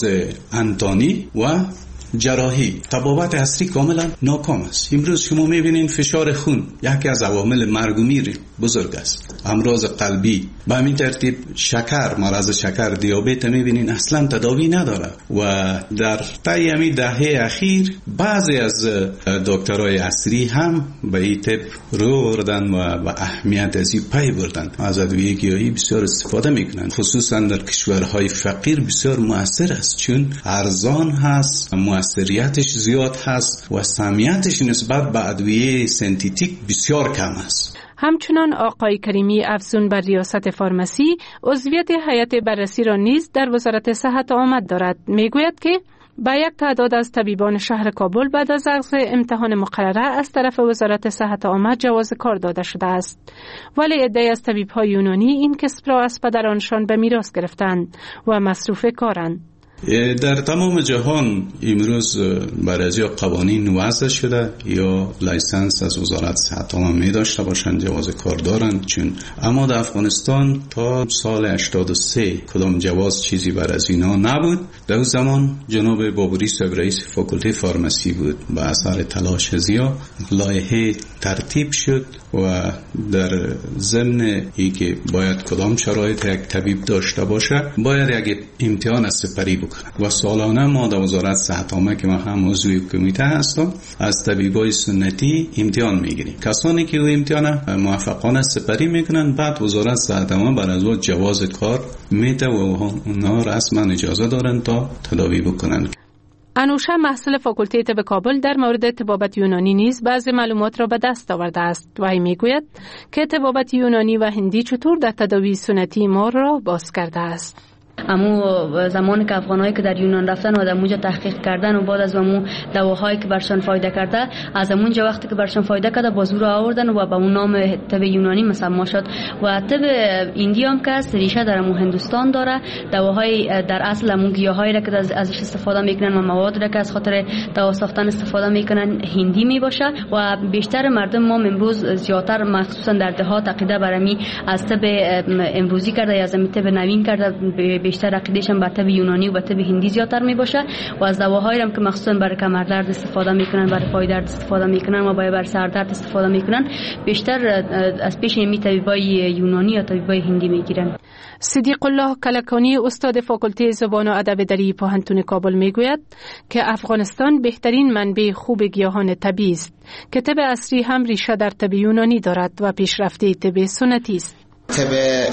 انتانی و جراحی طبابت عصری کاملا ناکام است. امروز شما میبینین فشار خون یکی از عوامل مرگ و میر بزرگ است. امراض قلبی، به همین ترتیب شکر، مرض شکر، دیابت میبینین اصلا تداوی نداره و در طی همین دهه اخیر بعضی از دکترای عصری هم به این طب رو بردن و به اهمیت از این پی بردن. از ادویه گیاهی بسیار استفاده میکنن، خصوصا در کشورهای فقیر بسیار مؤثر است چون ارزان هست، مؤثریتش زیاد هست و سمیتش نسبت به ادویه سنتیتیک بسیار کم است. همچنان آقای کریمی افزون بر ریاست فارمسی عضویت هیئت بررسی را نیز در وزارت صحت آمد دارد. میگوید که با یک تعداد از طبیبان شهر کابل بعد از اخذ امتحان مقرره از طرف وزارت صحت آمد جواز کار داده شده است، ولی عده‌ای از طبیب‌های یونانی این کسب را از پدرانشان به میراث گرفتند و مصروف کارند. در تمام جهان امروز برای قوانین وضع شده یا لایسنس از وزارت صحت عامه می داشته باشند، جواز کار دارند چون، اما در افغانستان تا سال هشتاد و سه کدام جواز چیزی بر از اینا نبود. در زمان جناب بابوری صاحب رئیس فاکولته فارمسی بود. با اثر تلاش زیاد لایحه ترتیب شد و در ضمن اینکه باید کدام شرایط یک طبیب داشته باشه باید یک امتحان از سپری بکنه و سالانه ما در وزارت صحت عامه که ما هم عضو کمیته هستم از طبیبای سنتی امتحان میگیریم. کسانی که او امتحان موفقانه سپری میکنن بعد وزارت صحت عامه بر از جواز کار میده و اونها رسما اجازه دارن تا تداوی بکنن. انوشه محصل فاکولته طب کابل در مورد طبابت یونانی نیز بعضی معلومات را به دست آورده است و این میگوید که طبابت یونانی و هندی چطور در تداوی سنتی ما را باز کرده است. امو زمانی که افغانایی که در یونان رفتن و در اونجا تحقیق کردن و بعد از امو دواهایی که برشان فایده کرده، از اونجا وقتی که برشان فایده کرده بازو را آوردن و به اون نام طب یونانی مسما شد. و طب هندی هم که است ریشه در امو هندوستان داره. دواهای در اصل امو گیاهایی را که ازش استفاده میکنن و مواد را که از خاطر دوا ساختن استفاده میکنن هندی میباشه و بیشتر مردم ما امروز زیاتر مخصوصا در دهات عقیده برمی از طب امروزی کرده یا از طب نوین کرده، بیشتر عقیدهشون به طب یونانی و به طب هندی زیادتر می باشه و از دواهایی هم که مخصوصا برای کمردرد استفاده میکنن، برای پای درد استفاده میکنن و برای سردرد استفاده میکنن بیشتر از پیش می طبیبای یونانی یا طبیبای هندی میگیرن. صدیق الله کلکانی استاد فاکولته زبان و ادب دری پوهنتون کابل میگوید که افغانستان بهترین منبع خوب گیاهان طبیعی است که طب عصری هم ریشه در طب یونانی دارد و پیشرفته طب سنتی است. طب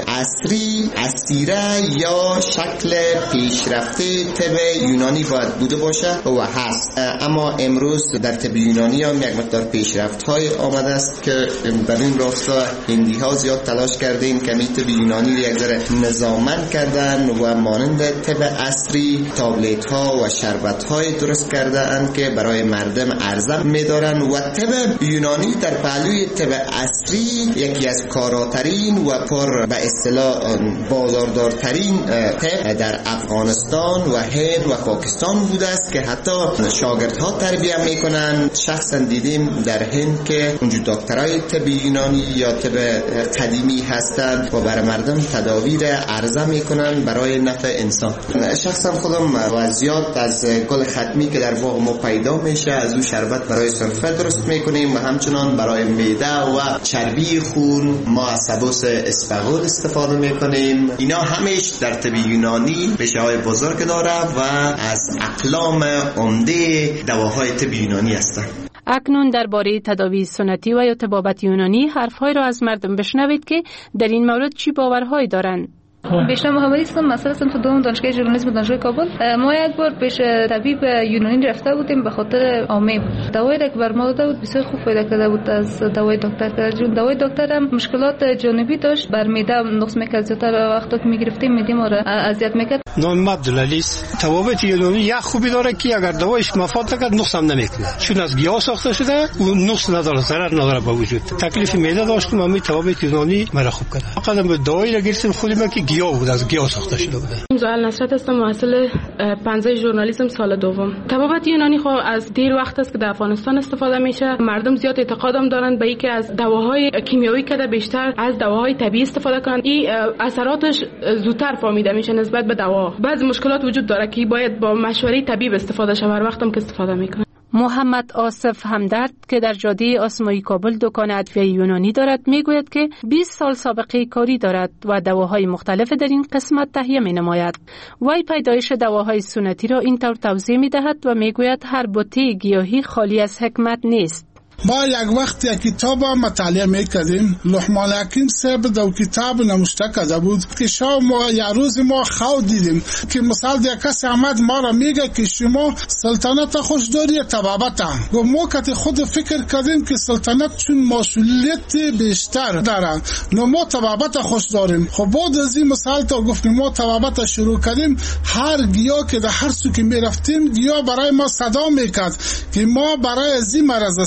عصری اسیره یا شکل پیشرفته طب یونانی باید بوده باشه و هست، اما امروز در طب یونانی هم یک مقدار پیشرفت های آمده است که در این راستا هندی ها زیاد تلاش کردیم که می طب یونانی رو یک ذره نظاممند کردن و مانند طب عصری تابلت ها و شربت های درست کرده اند که برای مردم عرضه می دارن و طب یونانی در پهلوی طب عصری یکی از کاراترین و پر به اصطلاح بازاردارترین طب در افغانستان و هند و پاکستان بوده است که حتی شاگردها تربیت میکنن. شخصا دیدیم در هند که اونجا دکترای طب یونانی یا طب قدیمی هستند و برای مردم تداوی را عرضه میکنن برای نفع انسان. شخصا خودم و زیاد از گل ختمی که در باغ ما پیدا میشه از اون شربت برای سرفه درست میکنیم و همچنان برای معده و چربی خون ما از سبوس اسفغول استفاده میکنیم. اینا همیش در طب یونانی ریشه های بزرگ داره و از اقلام عمده دواهای طب یونانی هستند. اکنون درباره تداوی سنتی و یا طبابت یونانی حرفهای را از مردم بشنوید که در این مورد چی باورهایی دارند. بیشتر محمدی هستم، مثلا صنف دوم دانشگاه ژورنالیسم دانشگاه کابل. ما یک بار پیش طبیب یونانی رفته بودیم به خاطر عامه بود. دوایی که بر ما داده بود بسیار خوب فایده کرده بود از دوای دکتر. چون دوای دکتر هم مشکلات جانبی داشت، بر معده نقص میکرد، زیادتر وقتا که میگرفتیم معده ما را اذیت میکرد. نام عبدالعلی است. طبابت یونانی یک خوبی داره که اگر دوایش مفاد نکرد نقص هم نمیکنه، چون از گیاه ساخته شده و نقص نداره، ضرر نداره به وجود. تکلیف معده داشتم، اما طبابت یونانی مرا خوب کرد. فقط به دوایی گرفتم خودم که گیاه بود، از گیاه ساخته شده بوده. زال نصرت هستم، محصل پنجه ژورنالیسم سال دوم. طبابت یونانی خو از دیر وقت است که در افغانستان استفاده میشه. مردم زیاد اعتقادم دارن به اینکه از دواهای کیمیایی که بیشتر از دواهای طبیعی استفاده کنن. این اثراتش زودتر فهمیده میشه نسبت به دوا. بعضی مشکلات وجود داره که باید با مشوره طبیب استفاده شه هر وقتم که استفاده میکنه. محمد آصف همدرد که در جاده آسمایی کابل دکان ادویه یونانی دارد میگوید که بیست سال سابقه کاری دارد و دواهای مختلف در این قسمت تهیه می نماید. وی پیدایش دواهای سنتی را اینطور توضیح می دهد و میگوید هر بوته گیاهی خالی از حکمت نیست. ما یک وقت یک کتاب مطالعه میکردیم، لقمان حکیم صاحب در کتاب نوشته کرده بود که شما ما یک روز ما خواب دیدیم که مثال یک کسی آمد ما را میگه که شما سلطنت خوش داری طبابت و ما که خود فکر کردیم که سلطنت چون مسئولیت بیشتر داره نو ما طبابت خوش داریم. خب بعد از این مثال تا گفتیم ما طبابت شروع کردیم، هر گیاه که در هر سو که میرفتیم گیاه برای ما صدا میکرد که ما برای از این مرض هستیم و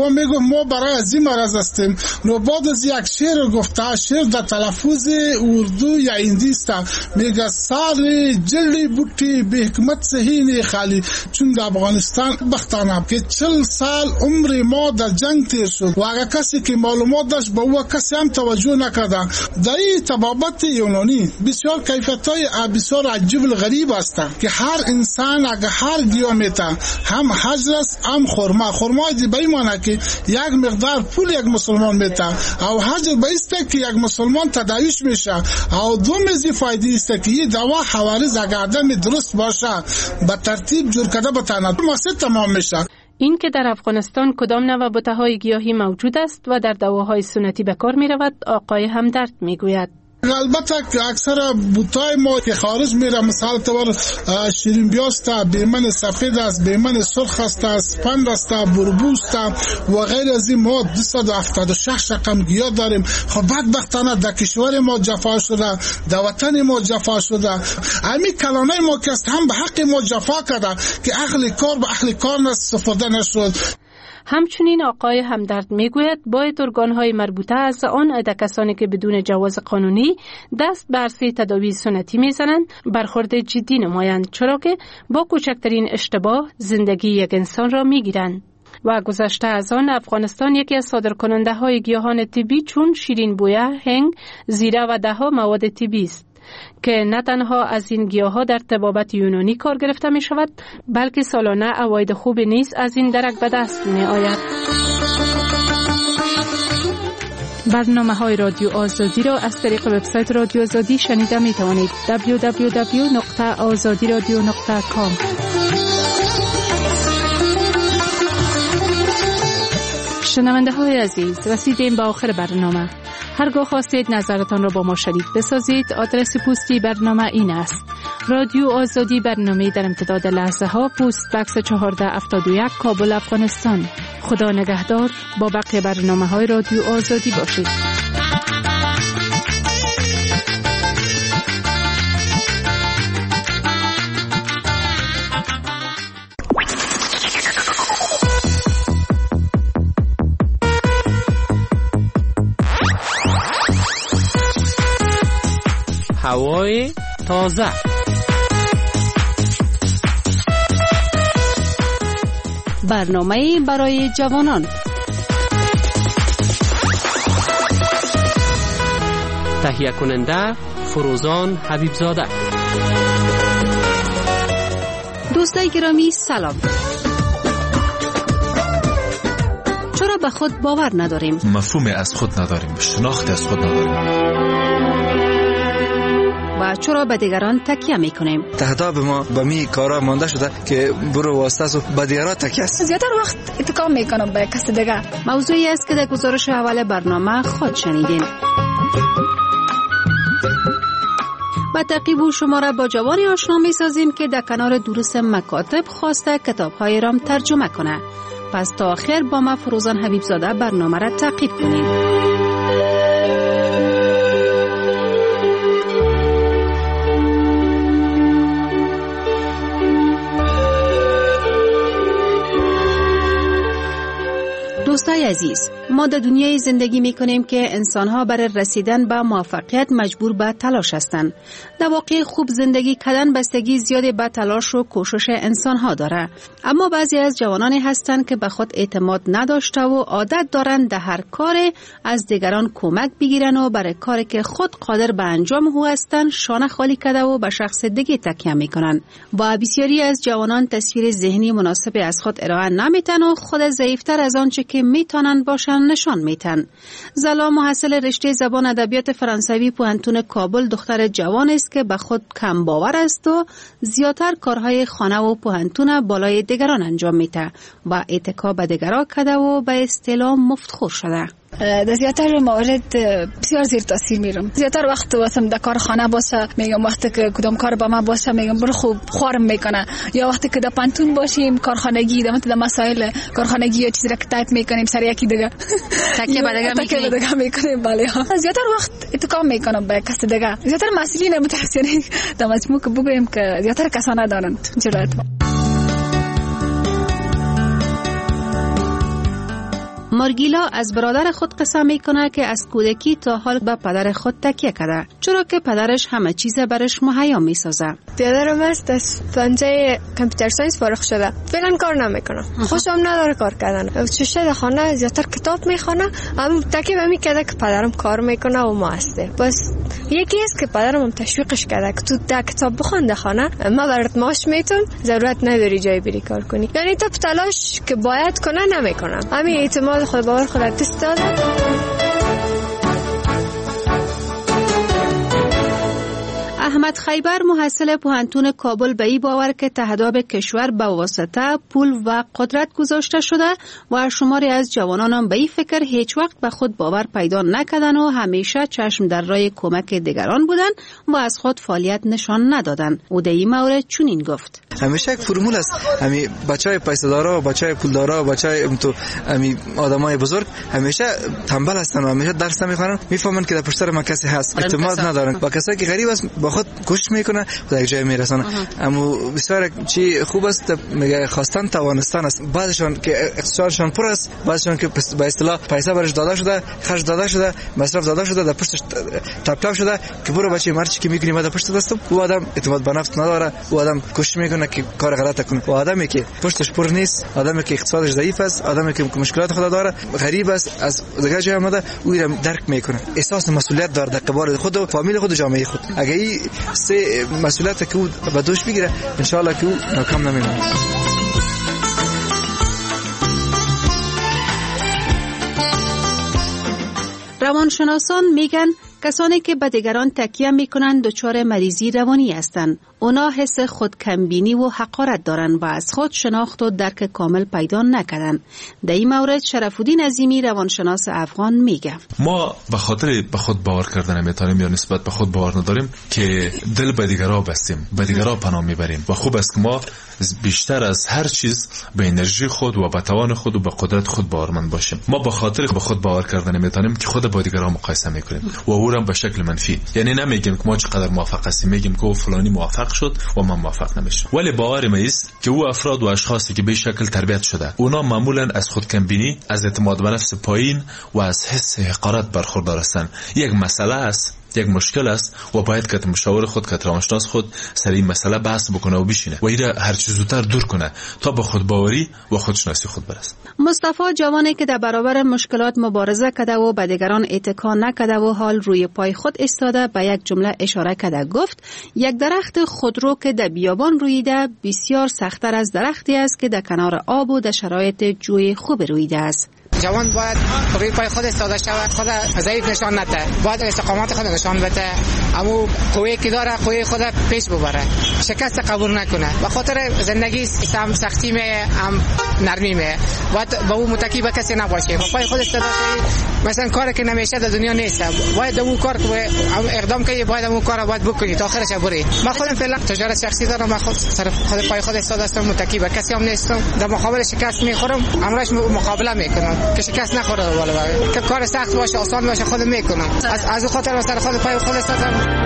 ما میگم ما برای از این مرض هستیم. نو بعد از یک شعر گفته، شعر در تلفظ اردو یا هندی است، میگه سال جلی بوٹی به حکمت سهین خالی. چون در افغانستان بختانه که چل سال عمر ما در جنگ تیر شد و اگر کسی که معلومات داشت به او کسی هم توجه نکرده. در این طبابت یونانی بسیار کیفیت‌های بسیار عجیب و غریب است که هر انسان اگر هر گیاه میته، هم حجر است هم خرما. خرما دی به این معنی که یک مقدار پول یک مسلمان میته، او حجر به است که یک مسلمان تداویش میشه، او دوم از فایده است که این دوا حوارز اگر آدم درست باشه به ترتیب جور کرده بتاند ماسه تمام میشه. این که در افغانستان کدام نوع بوته‌های گیاهی موجود است و در دواهای سنتی به کار می‌رود، آقای همدرد میگوید. البته که اکثر بوتای ما که خارج میره، مثال طور شیرین بیاست، بیمن سفید است، بیمن سرخ است، اسپند است، بربوست و غیر از این ما دویست و هفتاد و شش رقم گیاه داریم. خب بدبختانه در کشور ما جفا شده، در وطن ما جفا شده. همین کلانه ما که است هم به حق ما جفا کرده که اهل کار به اهل کار استفاده نشد. همچنین آقای همدرد میگوید باید ارگان‌های مربوطه از آن عده کسانی که بدون جواز قانونی دست به عرصه تداوی سنتی میزنند برخورد جدی نمایند، چرا که با کوچکترین اشتباه زندگی یک انسان را میگیرند. و گذشته از آن افغانستان یکی از صادرکننده های گیاهان طبی چون شیرین بویه، هنگ، زیره و دهها مواد طبی است که نه تنها از این گیاه‌ها در طبابت یونانی کار گرفته می شود، بلکه سالانه عواید خوب نیز از این درک به دست می آید. برنامه‌های رادیو آزادی را از طریق وبسایت رادیو آزادی شنیده می توانید. دبلیو دبلیو دبلیو نقطه آزادی رادیو نقطه کام. شنونده های عزیز، رسیدیم به آخر برنامه. هرگاه خواستید نظرتان را با ما شریک بسازید، آدرس پستی برنامه این است: رادیو آزادی، برنامه در امتداد لحظه ها، پست بکس چهارده هفتاد و یک، کابل، افغانستان. خدا نگهدار. با بقیه برنامه های رادیو آزادی باشید. هوای تازه، برنامه برای جوانان، تهیه کننده فروزان حبیبزاده. دوستای گرامی سلام. چرا به خود باور نداریم؟ مفهوم از خود نداریم، شناخت از خود نداریم. و چرا به دیگران تکیه میکنیم؟ تهداب ما به می کارا مانده شده که برو واسطه و به دیگران تکیه است. زیادتر وقت اتکا میکنم به کس دیگه. موضوعی است که در گزارش اول برنامه خود شنیدیم. با تعقیب و شما را با جوانی آشنا میسازیم که در کنار دروس مکاتب خواسته کتاب‌های رام ترجمه کنه. پس تا آخر با ما فروزان حبیبزاده برنامه را تعقیب کنید. دوستای عزیز، ما در دنیای زندگی می کنیم که انسانها برای رسیدن به موفقیت مجبور به تلاش هستند. در واقع خوب زندگی کردن بستگی زیادی به تلاش و کوشش انسانها داره. اما بعضی از جوانانی هستند که به خود اعتماد نداشته و عادت دارند در هر کار از دیگران کمک بگیرن و برای کاری که خود قادر به انجام او هستند شانه خالی کرده و به شخص دیگه تکیه میکنن. با بسیاری از جوانان تصویر ذهنی مناسب از خود ارائه نمیتن و خود ضعیفتر از آنچه که میتونن باشن نشان میتن. زلا محصل رشته زبان ادبیات فرانسوی پوهنتون کابل دختر جوان است که به خود کم باور است و زیاتر کارهای خانه و پوهنتون بالای دیگران انجام میده و اتکا به دیگران کرده و به اصطلاح مفتخور شده. در زیاتر موارد بسیار زیر تاثیر میرم. زیاتر وقت واسم در کارخانه باشه میگم، وقتی که کدام کار با من باشه میگم برو خوب خوارم میکنه، یا وقتی که در پانتون باشیم کارخانگی در مت مسائل کارخانگی یا چیزی را که تایپ میکنیم سر یکی دیگه تکیه به دیگه میکنیم تکیه به دیگه میکنیم. بله زیاتر وقت اتکام میکنم به کس دیگه. زیاتر مسئولین متأثرین در مجموع که بگویم که زیاتر کسانه دارند جرأت. مارگیلا از برادر خود قصه میکنه که از کودکی تا حال به پدر خود تکیه کرده، چرا که پدرش همه چیز برش مهیا میسازه. پدرم است از پنجه کامپیوتر ساینس فارغ شده. فعلا کار نمیکنه. خوشم نداره کار کردن. چشه در خانه زیاتر کتاب میخونه. هم تکیه به میکرده که پدرم کار میکنه و ما هسته. بس یکی است که پدرم هم تشویقش کرده که تو تا کتاب بخون در خانه. ما برات ماش میتون، ضرورت نداری جای بری کار کنی. یعنی تو تلاش که باید کنه نمیکنه. همین اعتماد خود باور خود دست داده. احمد خیبر محصل پوهنتون کابل به این باور که تهداب کشور به واسطه پول و قدرت گذاشته شده و شماری از جوانان به این فکر هیچ وقت به خود باور پیدا نکردن و همیشه چشم در راه کمک دیگران بودن و از خود فعالیت نشان ندادن. او در این مورد چنین گفت: همیشه یک فرمول است. همی بچهای پیسه‌دارا و بچهای پولدارا و بچهای تو همی آدمای بزرگ همیشه تنبل هستن و همیشه درس نمیخونن، میفهمن که در پشت سر ما کسی هست، اعتماد ندارن. با کسایی که غریب است با خود کوشش میکنه و یک جای میرسونه. اما بسیار چی خوب است میگه خواستن توانستن است. بعضشون که اقتصادشون پر است، بعضشون که به اصطلاح پیسه برش داده شده، خرج داده شده، مصرف داده شده، در پشتش تپ تپ شده که برو بچه مرچی که میکنی ما در پشت دستم. او آدم اعتماد به نفس نداره، او آدم کوشش میکنه که کار غلط کنه. و آدمی که پشتش پر نیست، آدمی که اقتصادش ضعیف است، آدمی که مشکلات خود داره، غریب است، از دیگه جای اومده، او را درک میکنه، احساس مسئولیت داره در قبال خود و فامیل خود و جامعه خود. اگه این سه مسئولیت که او به دوش بگیره ان شاء الله که او ناکام نمیشه. روانشناسان میگن کسانی که به دیگران تکیه میکنند دچار مریضی روانی هستند. اونا حس خودکمبینی و حقارت دارند و از خود شناخت و درک کامل پیدا نکردن. در این مورد شرف‌الدین عظیمی روانشناس افغان میگه: ما به خاطر به خود باور کردن نمیتونیم یا نسبت به خود باور نداریم که دل به دیگران بستیم، به دیگران پناه میبریم و خوب است که ما بیشتر از هر چیز به انرژی خود و به توان خود و به قدرت خود باورمند باشیم. ما به خاطر به خود باور کردن نمیتونیم که خود با دیگران مقایسه میکنیم و او را به شکل منفی. یعنی نمیگیم که ما چقدر موفق هستیم، میگیم که فلانی موفق شد و من موفق نمیشم. ولی باور ما است که او افراد و اشخاصی که به شکل تربیت شده اونا معمولا از خودکمبینی، از اعتماد به نفس پایین و از حس حقارت برخوردار هستند. یک مسئله است، یک مشکل است و باید که مشاور خود که روانشناس خود سر این مسئله بحث بکنه و بشینه و این هر چیز زودتر دور کنه تا به خود باوری و خودشناسی خود برسه. مصطفی جوانی که در برابر مشکلات مبارزه کرده و به دیگران اتکا نکرده و حال روی پای خود ایستاده به یک جمله اشاره کرده. گفت: یک درخت خودرو که در بیابان رویده بسیار سخت‌تر از درختی است که در کنار آب و در شرایط جوی خوب رویده است. جوان باید روی پای خود ایستاده شود، خود ضعیف نشان نده، باید استقامت خود نشان بده، اما قوی که داره قوی خود پیش ببره، شکست قبول نکنه. و خاطر زندگی هم سختی می هم نرمی می، باید با او متکی به کسی نباشه. با پای خود ایستاده شوی، مثلا کاری که نمیشه در دنیا نیست، باید اون کار اقدام کنی، باید اون کار باید بکنی تا آخرش بری. من خودم فعلا تجارت شخصی دارم، من خود سر خود پای خود ایستاده هستم، متکی به کسی هم نیستم. در مقابل شکست میخورم، امروز مقابله میکنم که شکست نخوره والا باید. که کار سخت باشه آسان باشه خود میکنم. از از خاطر سر خود پای خود استادم.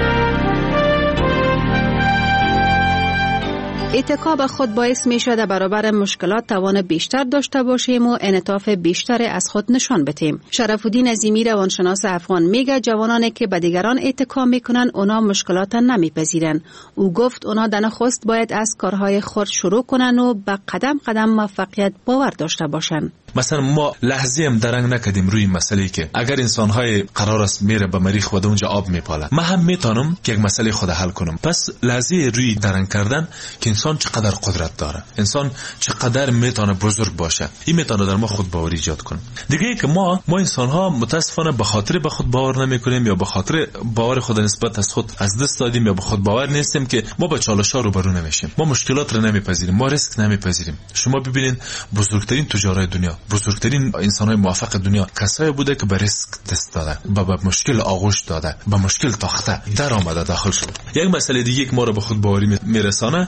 اتکا به خود باعث می شود برابر مشکلات توان بیشتر داشته باشیم و انعطاف بیشتر از خود نشان بدهیم. شرف‌الدین عظیمی روانشناس افغان میگه جوانانی که به دیگران اتکا میکنن اونا مشکلات نمیپذیرن. او گفت اونا در نخست باید از کارهای خود شروع کنن و به قدم قدم موفقیت باور داشته باشن. مثلا ما لحظه هم درنگ نکردیم روی مسئله که اگر انسان‌های قرار است میره به مریخ و اونجا آب میپاله، من هم میتونم که یک مسئله خود حل کنم. پس لحظه روی درنگ کردن که انسان چقدر قدرت داره، انسان چقدر میتونه بزرگ باشه، این میتونه در ما خود باوری ایجاد کنه. دیگه ای که ما ما انسان‌ها متاسفانه به خاطر به خود باور نمیکنیم یا به خاطر باور خود نسبت از خود از دست دادیم یا به خود باور نیستیم که ما با چالش‌ها روبرو نمیشیم، ما مشکلات رو نمیپذیریم، ما ریسک نمیپذیریم. شما ببینید بزرگترین تجارای دنیا، بزرگترین انسان‌های موفق دنیا کسایی بوده که به ریسک دست داده، به مشکل آغوش داده، به مشکل تاخته در آمده داخل شد. یک مسئله دیگه که ما رو به خود باوری میرسانه از کم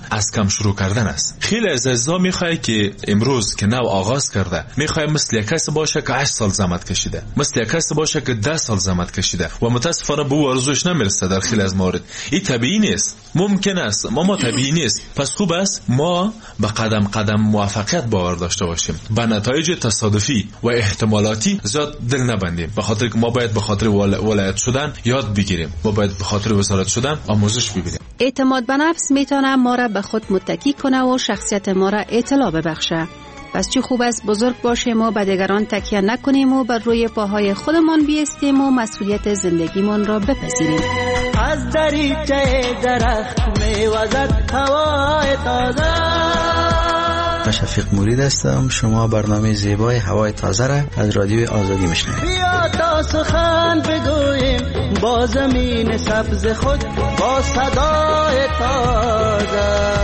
هم شروع کردن است. خیلی از عزیزا میخواد که امروز که نو آغاز کرده میخواد مثل یک کس باشه که هشت سال زحمت کشیده، مثل یک کس باشه که ده سال زحمت کشیده و متاسفانه به او آرزوش نمیرسه. در خیلی از موارد این طبیعی نیست، ممکن است ما ما طبیعی نیست. پس خوب است ما به قدم قدم موفقیت باور داشته باشیم، به نتایج تصادفی و احتمالاتی زیاد دل نبندیم، به خاطر که ما باید به خاطر ولایت شدن یاد بگیریم، ما باید به خاطر وزارت شدن آموزش ببینیم. اعتماد به نفس میتونه ما را به خود متکی کنه و شخصیت ما را اطلاع ببخشه. پس چه خوب است بزرگ باشیم و به دیگران تکیه نکنیم و بر روی پاهای خودمان بیستیم و مسئولیت زندگیمان را بپذیریم. از دریچه درخت میوزد هوای تازه. شفیق مرید هستم. شما برنامه زیبای هوای تازه را از رادیو آزادی میشنوید. بیا تا سخن بگوییم با زمین سبز خود، با صدای تازه.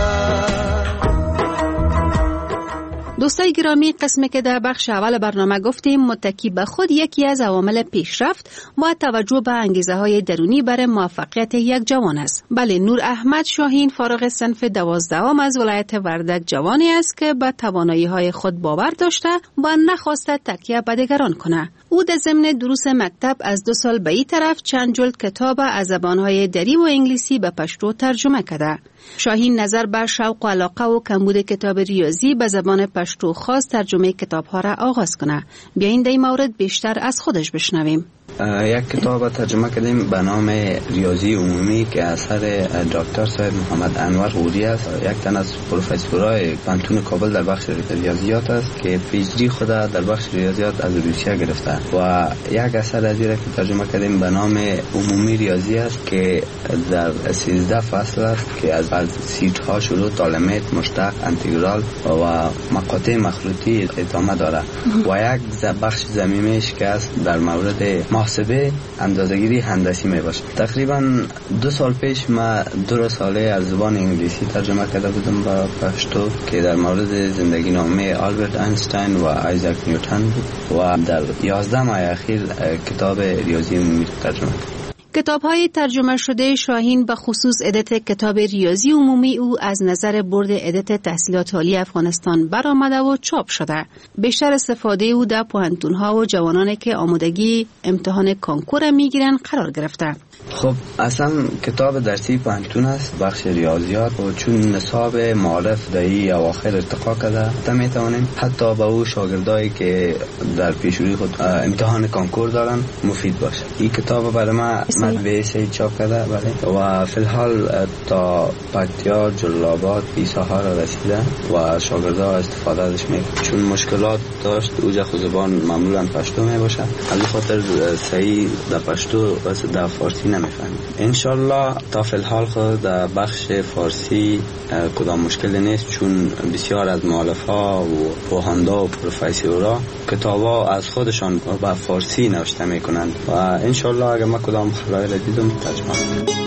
دوستای گرامی، قسمی که در بخش اول برنامه گفتیم متکی به خود یکی از عوامل پیشرفت و توجه به انگیزه های درونی برای موفقیت یک جوان است. بله، نور احمد شاهین فارغ صنف دوازدهم از ولایت وردک جوانی است که به توانایی های خود باور داشته و نخواسته تکیه به دیگران کنه. او در ضمن دروس مکتب از دو سال به این طرف چند جلد کتاب از زبانهای دری و انگلیسی به پشتو ترجمه کرده. شاهین نظر به شوق و علاقه و کمبود کتاب ریاضی به زبان پشتو خاص ترجمه کتاب‌ها را آغاز کنه. بیایید در این مورد بیشتر از خودش بشنویم. یک کتاب ترجمه کردیم به نام ریاضی عمومی که اثر دکتر صاحب محمد انور غوری است. یک تن از پروفسورای پانتون کابل در بخش ریاضیات است که پی اچ دی خود در بخش ریاضیات از روسیه گرفته و یک اثر از این که ترجمه کردیم به نام عمومی ریاضی است که در سیزده فصل است که از از سیت ها شروع تا لیمیت، مشتق، انتگرال و مقاطع مخروطی ادامه داره و یک بخش زمینیش که است در مورد محاسبه اندازه‌گیری هندسی می باشه. تقریبا دو سال پیش ما دو رساله از زبان انگلیسی ترجمه کرده بودم به پشتو که در مورد زندگی نامه آلبرت اینشتین و آیزاک نیوتن بود و در یازده ماه اخیر کتاب ریاضی عمومی ترجمه کردم. کتاب‌های ترجمه شده شاهین به خصوص ادیت کتاب ریاضی عمومی او از نظر برد ادیت تحصیلات عالی افغانستان برآمده و چاپ شده. بیشتر استفاده او در پوهنتون‌ها و جوانانی که آمادگی امتحان کنکور میگیرن قرار گرفته. خب اصلا کتاب درسی پوهنتون است، بخش ریاضیات، و چون نصاب معارف در اواخر ارتقا کرده تا میتوانیم حتی به او شاگردایی که در پیشروی خود امتحان کنکور دارن مفید باشه. این کتاب برای ما مطبعه سید چاپ کرده بله و فی الحال تا پکتیا، جلال‌آباد این ساحه را رسیده و شاگردا استفاده ازش میکنن. چون مشکلات داشت اوجه خود زبان معمولا پشتو می باشه، از خاطر صحیح در پشتو بس در فارسی نمیفهمیم. انشالله تا فی الحال خود در بخش فارسی کدام مشکلی نیست، چون بسیار از مؤلفه‌ها و پوهاندا و پروفسورها کتابا از خودشان به فارسی نوشته میکنند و انشالله اگر ما کدام خلایی را دیدم ترجمه کنم.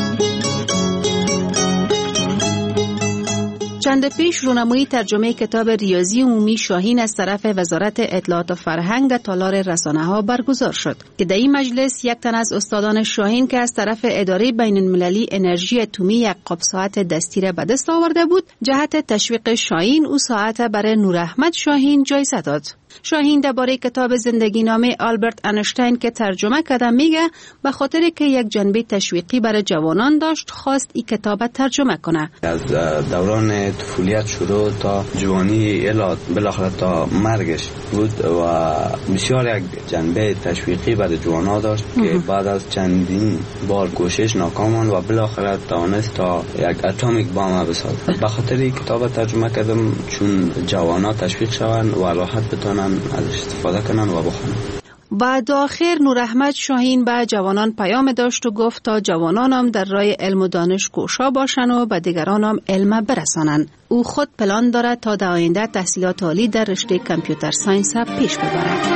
چند پیش رونمایی ترجمه کتاب ریاضی عمومی شاهین از طرف وزارت اطلاعات و فرهنگ در تالار رسانه‌ها برگزار شد که در این مجلس یک تن از استادان شاهین که از طرف اداره بین المللی انرژی اتمی یک قاب ساعت دستی را به دست آورده بود، جهت تشویق شاهین او ساعت برای نور احمد شاهین جایزه داد. شاهین درباره کتاب زندگی نامه آلبرت اینشتین که ترجمه کرده میگه به خاطر که یک جنبه تشویقی برای جوانان داشت خواست این کتاب ترجمه کنه. از دوران طفولیت شروع تا جوانی الی بالاخره تا مرگش بود و بسیار یک جنبه تشویقی برای جوانان داشت که بعد از چندین بار کوشش ناکامان و بالاخره توانست تا یک اتمیک بام بسازه. به خاطر این کتاب ترجمه کردم چون جوانان تشویق شوند و راحت بتونن از استفاده کنن و بخونن. و در آخر نور احمد شاهین به جوانان پیام داشت و گفت تا جوانان هم در راه علم و دانش کوشا باشن و به دیگران هم علم برسانن. او خود پلان دارد تا در آینده تحصیلات عالی در رشته کامپیوتر ساینس پیش ببرد.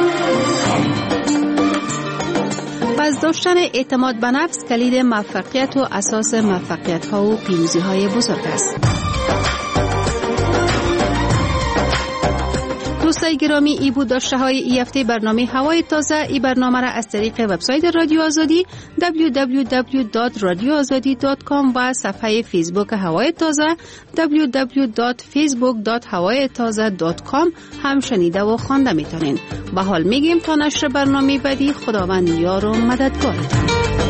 پس داشتن اعتماد به نفس کلید موفقیت و اساس موفقیت ها و پیروزی های بزرگ است. دوستای گرامی، ای بود داشته های ای هفته برنامه هوای تازه. ای برنامه را از طریق وبسایت رادیو آزادی دبلیو دبلیو دبلیو دات رادیو آزادی دات کام و صفحه فیسبوک هوای تازه دبلیو دبلیو دات فیسبوک دات هوای تازه دات کام هم شنیده و خوانده میتونین. به حال میگیم تا نشر برنامه بعدی، خداوند یار و مددگارتون.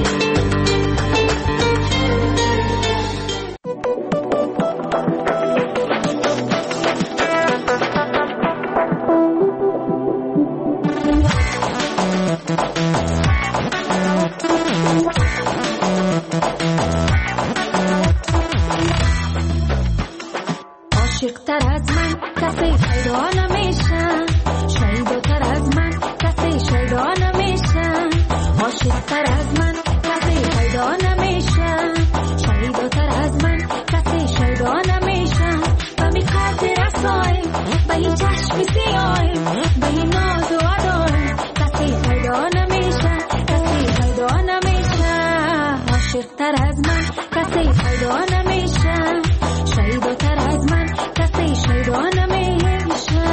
عاشق‌تر از من کسی پیدا نمیشه، شایدتر از من کسی شیدا نمیشه. عاشق‌تر از من کسی پیدا نمیشه، شایدتر از من کسی شیدا نمیشه. و می قد رسای به این چشم سیای، به این ناز و ادای کسی پیدا نمیشه، کسی پیدا نمیشه. عاشق‌تر از من کسی پیدا نمیشه، شایدتر از من کسی شیدا نمیشه.